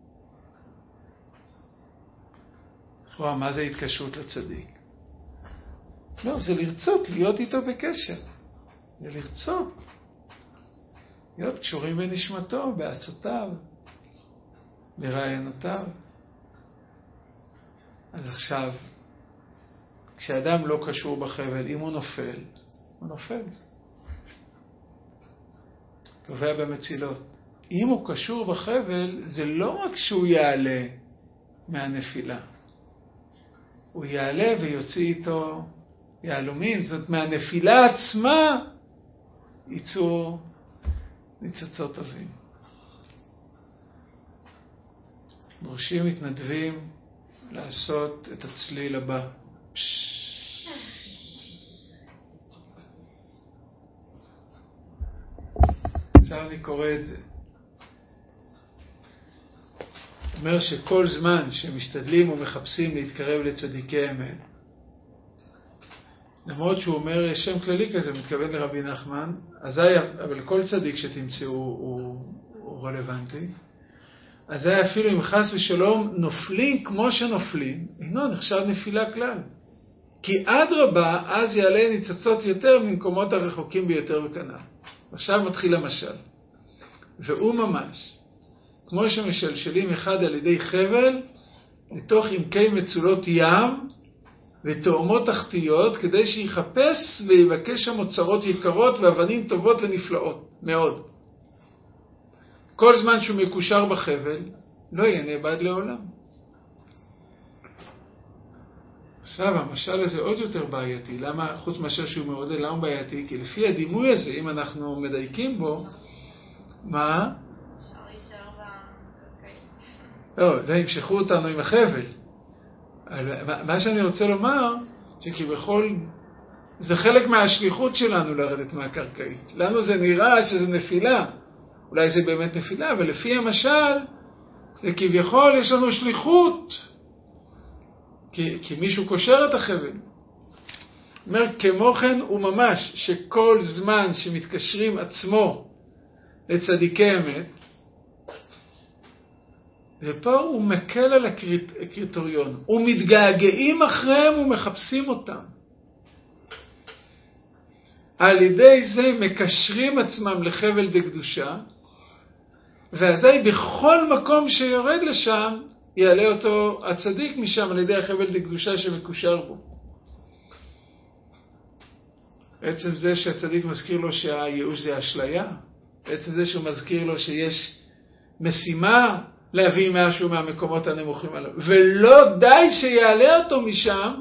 רואה, מה זה התקשרות לצדיק? לא, זה לרצות להיות איתו בקשר. זה לרצות. להיות קשורים בנשמתו, בעצותיו, ברעיונותיו. אז עכשיו, כשאדם לא קשור בחבל, אם הוא נופל, הוא נופל. טובע במצילות. אם הוא קשור בחבל, זה לא רק שהוא יעלה מהנפילה. הוא יעלה ויוציא איתו יעלומים. זאת מהנפילה עצמה ייצאו ניצוצות טובים. דרושים מתנדבים לעשות את הצליל הבא. עכשיו אני קורא את זה. אומר שכל זמן שמשתדלים ומחפשים להתקרב לצדיקי אמת, למרות שהוא אומר שם כללי כזה, מתכוון לרבי נחמן, אז היה, אבל כל צדיק שתמצאו הוא, הוא רלוונטי, אז היה אפילו אם חס ושלום נופלים כמו שנופלים, אינו נחשב נפילה כלל. כי עד רבה אז יעלה ניצצות יותר ממקומות הרחוקים ביותר וכנ"ל. עכשיו מתחיל המשל. והוא ממש, כמו שמשלשלים אחד על ידי חבל, לתוך עמקי מצולות ים ותאומות תחתיות, כדי שיחפש ויבקש שם אוצרות יקרות ואבנים טובות ונפלאות מאוד. כל זמן שהוא מקושר בחבל, לא יהיה נאבד לעולם. עכשיו, המשל הזה עוד יותר בעייתי. למה? חוץ מאשר שהוא מאוד למה בעייתי? כי לפי הדימוי הזה, אם אנחנו מדייקים בו, מה? אפשר להישאר בקרקעית. לא, זה ימשכו אותנו עם החבל. מה שאני רוצה לומר, שכביכול זה חלק מהשליחות שלנו לרדת מהקרקעית. לנו זה נראה שזה נפילה. אולי זה באמת נפילה, אבל לפי המשל, זה כביכול יש לנו שליחות. כי, כי מישהו קושר את החבל. אומר, כמו כן הוא ממש, שכל זמן שמתקשרים עצמו לצדיקי אמת, ופה הוא מקל על הקריטריון. הוא מתגעגעים אחריהם ומחפשים אותם. על ידי זה מקשרים עצמם לחבל דקדושה, ואזי בכל מקום שיורד לשם, יעלה אותו הצדיק משם על ידי החבל דקדושה שמקושר בו. בעצם זה שהצדיק מזכיר לו שהייאוש זה אשליה, בעצם זה שהוא מזכיר לו שיש משימה להביא משהו מהמקומות הנמוכים עליו, ולא די שיעלה אותו משם,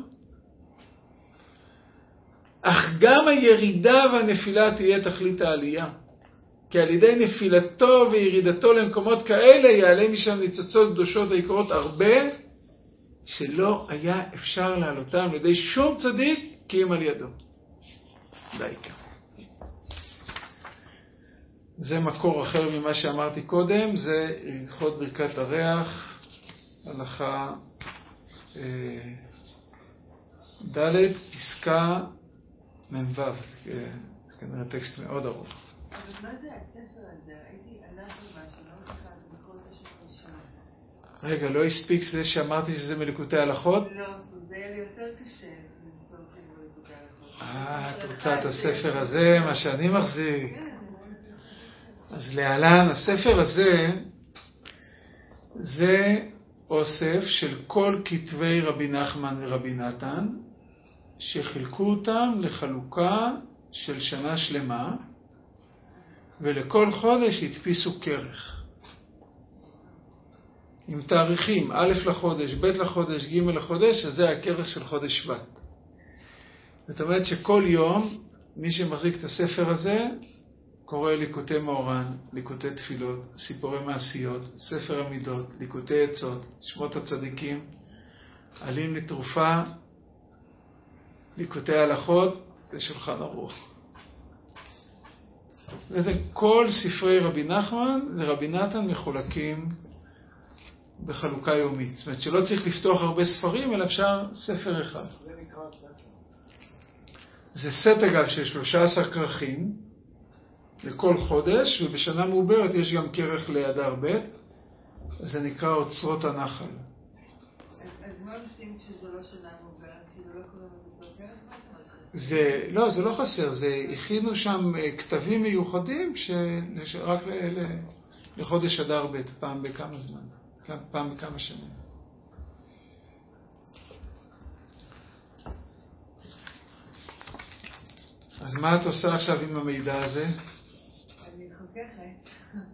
אך גם הירידה והנפילה תהיה תכלית העלייה. כי על ידי נפילתו וירידתו למקומות כאלה יעלה משם ניצוצות קדושות ויקרות הרבה, שלא היה אפשר להעלותם על ידי שום צדיק כי אם על ידו. די כאן. זה מקור אחר ממה שאמרתי קודם, זה הלכות ברכת הריח, הלכה אה, ד' פסקה מ"ו. זה כנראה טקסט מאוד ארוך. אבל מה זה הספר הזה? ראיתי, אנחנו מהשלום אחד בכל זה של רגע, לא הספיק זה שאמרתי שזה מליקוטי הלכות? לא, זה היה לי יותר קשה למצוא כאילו מליקוטי הלכות. אה, את רוצה את הספר הזה, מה שאני מחזיק. אז להלן, הספר הזה, זה אוסף של כל כתבי רבי נחמן ורבי נתן, שחילקו אותם לחלוקה של שנה שלמה, ולכל חודש הדפיסו כרך. עם תאריכים, א' לחודש, ב' לחודש, ג' לחודש, אז זה הכרך של חודש שבט. זאת אומרת שכל יום, מי שמחזיק את הספר הזה, קורא ליקוטי מאורן, ליקוטי תפילות, סיפורי מעשיות, ספר המידות, ליקוטי עצות, שמות הצדיקים, עלים לתרופה, ליקוטי הלכות ושולחן ערוך. וזה כל ספרי רבי נחמן ורבי נתן מחולקים בחלוקה יומית. זאת אומרת שלא צריך לפתוח הרבה ספרים, אלא אפשר ספר אחד. זה נקרא ספר. זה סט אגב של שלושה עשר כרכים לכל חודש, ובשנה מעוברת יש גם כרך לאדר ב', זה נקרא אוצרות הנחל. אז מה עושים כשזה לא שנה מעוברת? כאילו לא קוראים לזה כרך? זה, לא, זה לא חסר, זה הכינו שם כתבים מיוחדים שרק לחודש אדר ב', פעם בכמה זמן, פעם בכמה שנים. אז מה את עושה עכשיו עם המידע הזה? אני חוקכת.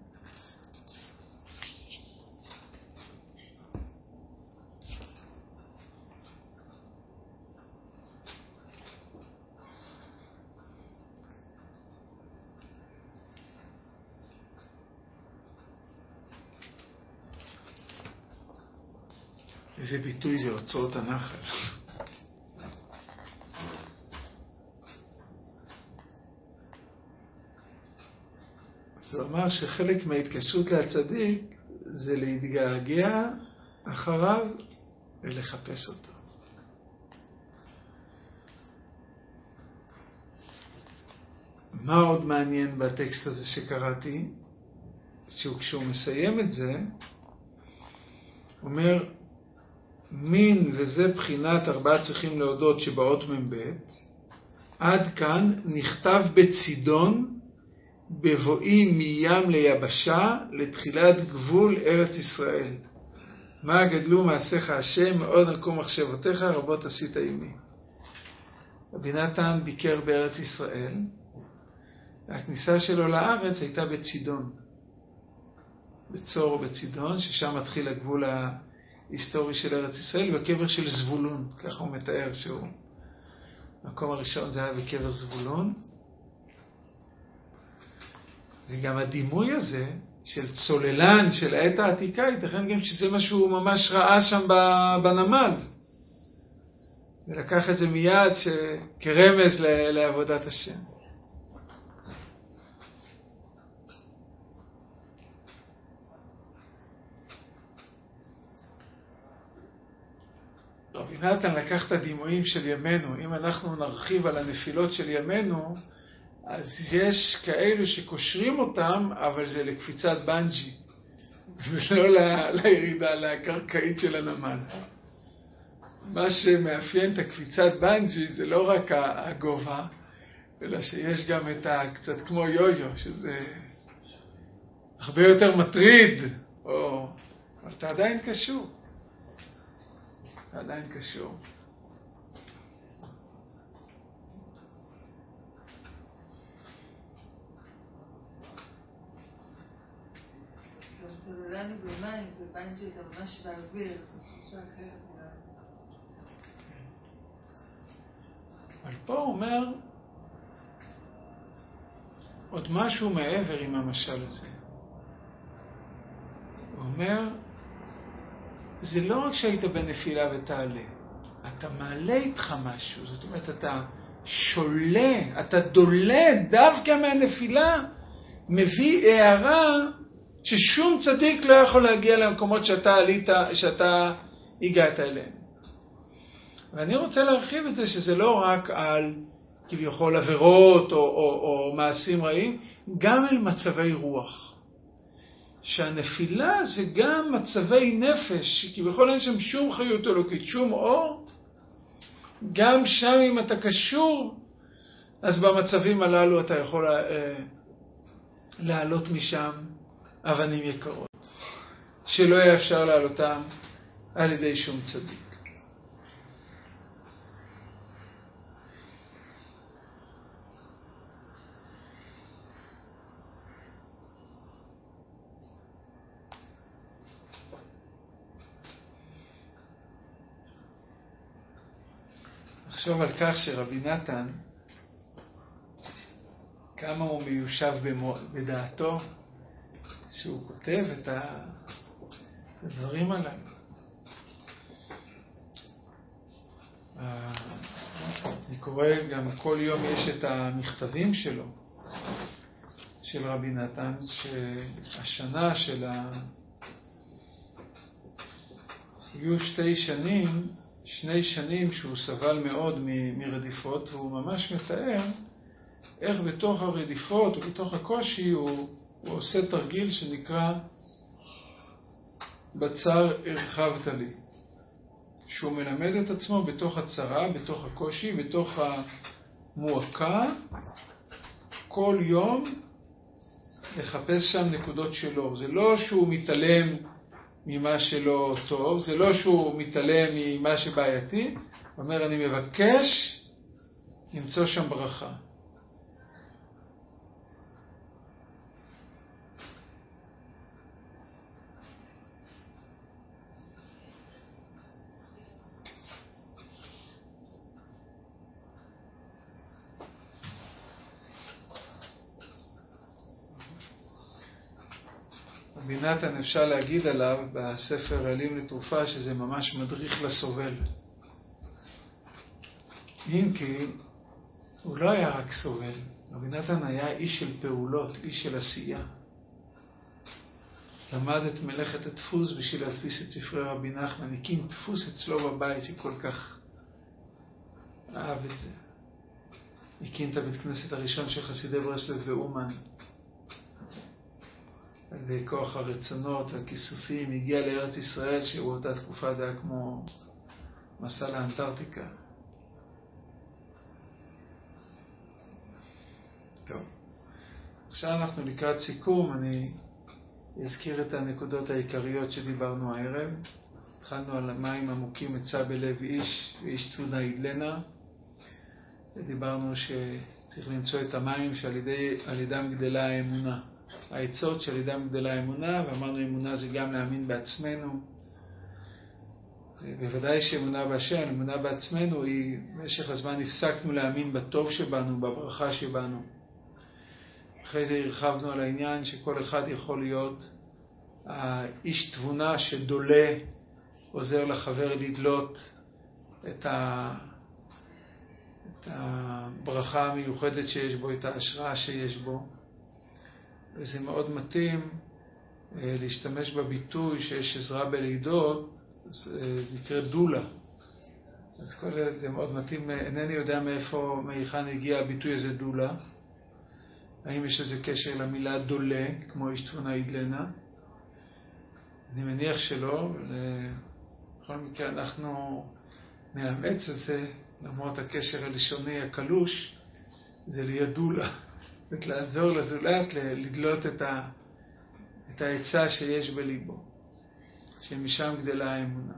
איזה ביטוי זה אוצרות הנחל. זה אומר שחלק מההתקשרות להצדיק זה להתגעגע אחריו ולחפש אותו. מה עוד מעניין בטקסט הזה שקראתי? שכשהוא מסיים את זה, הוא אומר, מין וזה בחינת ארבעה צריכים להודות שבאות מבית, עד כאן נכתב בצידון, בבואי מים ליבשה, לתחילת גבול ארץ ישראל. מה גדלו מעשיך השם, מאוד נקום מחשבותיך, רבות עשית עימי. רבי נתן ביקר בארץ ישראל, והכניסה שלו לארץ הייתה בצידון. בצור ובצידון, ששם מתחיל הגבול ההיסטורי של ארץ ישראל, בקבר של זבולון. ככה הוא מתאר שהוא, המקום הראשון זה היה בקבר זבולון. וגם הדימוי הזה של צוללן של העת העתיקה, ייתכן גם שזה משהו ממש ראה שם בנמל. ולקח את זה מיד כרמז לעבודת השם. רבי נתן לקח את הדימויים של ימינו. אם אנחנו נרחיב על הנפילות של ימינו, אז יש כאלו שקושרים אותם, אבל זה לקפיצת בנג'י, ולא לירידה, לקרקעית של הנמל. מה שמאפיין את הקפיצת בנג'י זה לא רק הגובה, אלא שיש גם את קצת כמו יו-יו, שזה הרבה יותר מטריד, או... אבל אתה עדיין קשור. אתה עדיין קשור. צוללני במים, ובנג'י אתה ממש באוויר, זה תחושה אחרת. אבל פה הוא אומר עוד משהו מעבר עם המשל הזה. הוא אומר, זה לא רק שהיית בנפילה ותעלה, אתה מעלה איתך משהו. זאת אומרת, אתה שולה, אתה דולה דווקא מהנפילה, מביא הערה ששום צדיק לא יכול להגיע למקומות שאתה עלית, שאתה הגעת אליהם. ואני רוצה להרחיב את זה, שזה לא רק על כביכול עבירות או, או, או מעשים רעים, גם אל מצבי רוח. שהנפילה זה גם מצבי נפש, כי בכל אין שם שום חיות אלוקית, שום אור. גם שם אם אתה קשור, אז במצבים הללו אתה יכול לעלות משם אבנים יקרות, שלא יהיה אפשר לעלותם על ידי שום צדיק. לחשוב על כך שרבי נתן, כמה הוא מיושב בדעתו, שהוא כותב את הדברים עליו. אני קורא גם כל יום יש את המכתבים שלו, של רבי נתן, שהשנה של ה... היו שתי שנים, שני שנים שהוא סבל מאוד מ- מרדיפות, והוא ממש מתאר איך בתוך הרדיפות ובתוך הקושי הוא, הוא עושה תרגיל שנקרא בצר הרחבת לי. שהוא מלמד את עצמו בתוך הצרה, בתוך הקושי, בתוך המועקה, כל יום לחפש שם נקודות שלו. זה לא שהוא מתעלם ממה שלא טוב, זה לא שהוא מתעלם ממה שבעייתי, הוא אומר אני מבקש למצוא שם ברכה. רבי נתן אפשר להגיד עליו בספר אלים לתרופה שזה ממש מדריך לסובל. אם כי הוא לא היה רק סובל, רבי נתן היה איש של פעולות, איש של עשייה. למד את מלאכת הדפוס בשביל להדפיס את ספרי רבי נחמן, הקים דפוס אצלו בבית שכל כך אהב את זה. הקים את הבית כנסת הראשון של חסידי ברסלב ואומן. על ידי כוח הרצונות והכיסופים, הגיע לארץ ישראל שבאותה תקופה זה היה כמו מסע לאנטארקטיקה. טוב. עכשיו אנחנו לקראת סיכום, אני אזכיר את הנקודות העיקריות שדיברנו הערב. התחלנו על מים עמוקים מצא בלב איש, ואיש תבונה ידלנה. ודיברנו שצריך למצוא את המים שעל ידי, על ידם גדלה האמונה. העצות שעל ידם גדלה האמונה, ואמרנו אמונה זה גם להאמין בעצמנו. בוודאי שאמונה בהשם, אמונה בעצמנו, היא במשך הזמן הפסקנו להאמין בטוב שבנו, בברכה שבנו. אחרי זה הרחבנו על העניין שכל אחד יכול להיות האיש תבונה שדולה, עוזר לחבר לדלות את, ה... את הברכה המיוחדת שיש בו, את ההשראה שיש בו. וזה מאוד מתאים להשתמש בביטוי שיש עזרה בלידות, זה נקרא דולה. אז כל זה מאוד מתאים, אינני יודע מאיפה, מהיכן הגיע הביטוי הזה דולה. האם יש איזה קשר למילה דולה, כמו איש תבונה ידלנה? אני מניח שלא, בכל מקרה אנחנו נאמץ את זה, למרות הקשר הלשוני הקלוש, זה להיות דולה. לעזור לזולת לדלות את, ה, את העצה שיש בליבו, שמשם גדלה האמונה.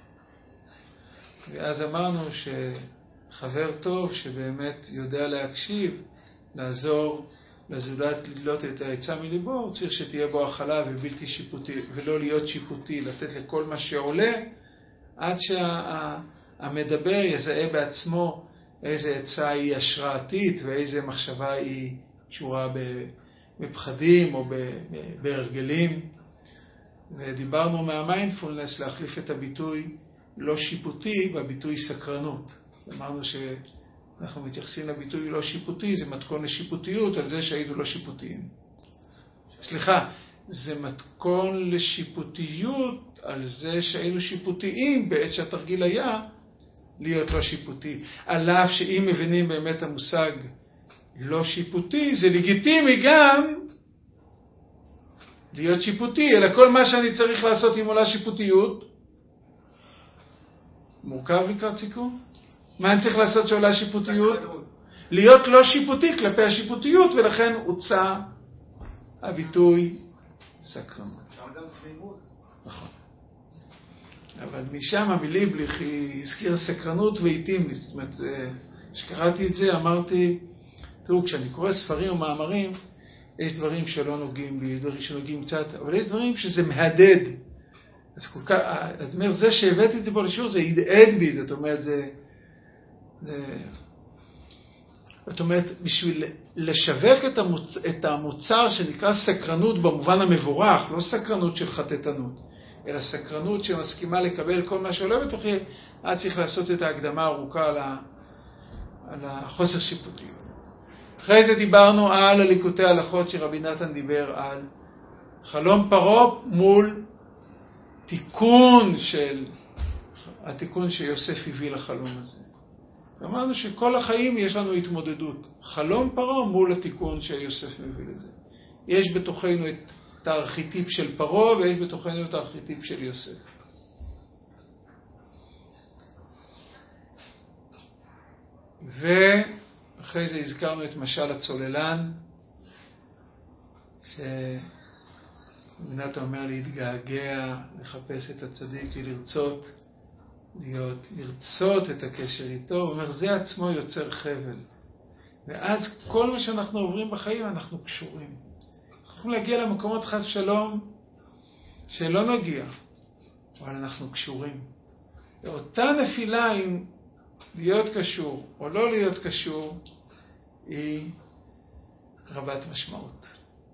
ואז אמרנו שחבר טוב שבאמת יודע להקשיב, לעזור לזולת לדלות את העצה מליבו, הוא צריך שתהיה בו הכלה ובלתי שיפוטי, ולא להיות שיפוטי, לתת לכל מה שעולה, עד שהמדבר יזהה בעצמו איזה עצה היא השראתית ואיזה מחשבה היא קשורה בפחדים או בהרגלים. ודיברנו מהמיינדפולנס להחליף את הביטוי לא שיפוטי בביטוי סקרנות. אמרנו שאנחנו מתייחסים לביטוי לא שיפוטי, זה מתכון לשיפוטיות על זה שהיינו לא שיפוטיים. סליחה, זה מתכון לשיפוטיות על זה שהיינו שיפוטיים בעת שהתרגיל היה להיות לא שיפוטי. על אף שאם מבינים באמת המושג לא שיפוטי, זה לגיטימי גם להיות שיפוטי, אלא כל מה שאני צריך לעשות עם עולה שיפוטיות, מורכב לקראת סיכום. מה אני צריך לעשות שעולה שיפוטיות? להיות לא שיפוטי כלפי השיפוטיות, ולכן הוצא הביטוי סקרנות. אפשר גם תמימות. נכון. אבל משם מליבליך היא הזכירה סקרנות ועיתים. זאת אומרת, כשקראתי את זה אמרתי, תראו, כשאני קורא ספרים ומאמרים, יש דברים שלא נוגעים בי, יש דברים שנוגעים קצת, אבל יש דברים שזה מהדהד. אז כל כך, זאת אומרת, זה שהבאתי את זה פה לשיעור, זה ידעד בי, זאת אומרת, זה... זה... זאת אומרת, בשביל לשווק את, המוצ... את המוצר שנקרא סקרנות במובן המבורך, לא סקרנות של חטטנות, אלא סקרנות שמסכימה לקבל כל מה שעולה בתוכי, היה צריך לעשות את ההקדמה הארוכה על, ה... על החוסר שיפוטיות. אחרי זה דיברנו על הליקוטי ההלכות שרבי נתן דיבר על חלום פרעה מול תיקון של, התיקון שיוסף הביא לחלום הזה. אמרנו שכל החיים יש לנו התמודדות. חלום פרעה מול התיקון שיוסף מביא לזה. יש בתוכנו את הארכיטיפ של פרעה ויש בתוכנו את הארכיטיפ של יוסף. ואחרי זה הזכרנו את משל הצוללן, שמנת אומר להתגעגע, לחפש את הצדיק ולרצות, להיות, לרצות את הקשר איתו. הוא אומר, זה עצמו יוצר חבל. ואז כל מה שאנחנו עוברים בחיים, אנחנו קשורים. אנחנו יכולים להגיע למקומות חס שלום, שלא נגיע, אבל אנחנו קשורים. ואותה נפילה עם להיות קשור או לא להיות קשור, היא רבת משמעות.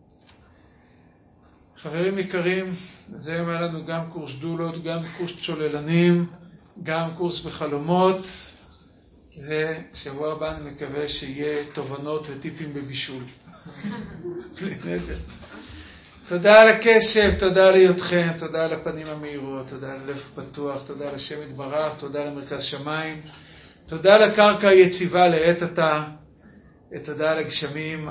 חברים יקרים, זה היום היה לנו גם קורס שדולות, גם קורס צוללנים, גם קורס בחלומות, ושבוע הבא אני מקווה שיהיה תובנות וטיפים בבישול. תודה על הקשב, תודה על היותכם, תודה על הפנים המהירות, תודה על לב פתוח, תודה על השם יתברך, תודה למרכז שמיים, תודה על הקרקע היציבה לעת עתה, תודה על הגשמים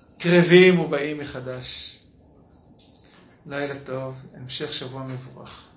הקרבים ובאים מחדש. לילה טוב, המשך שבוע מבורך.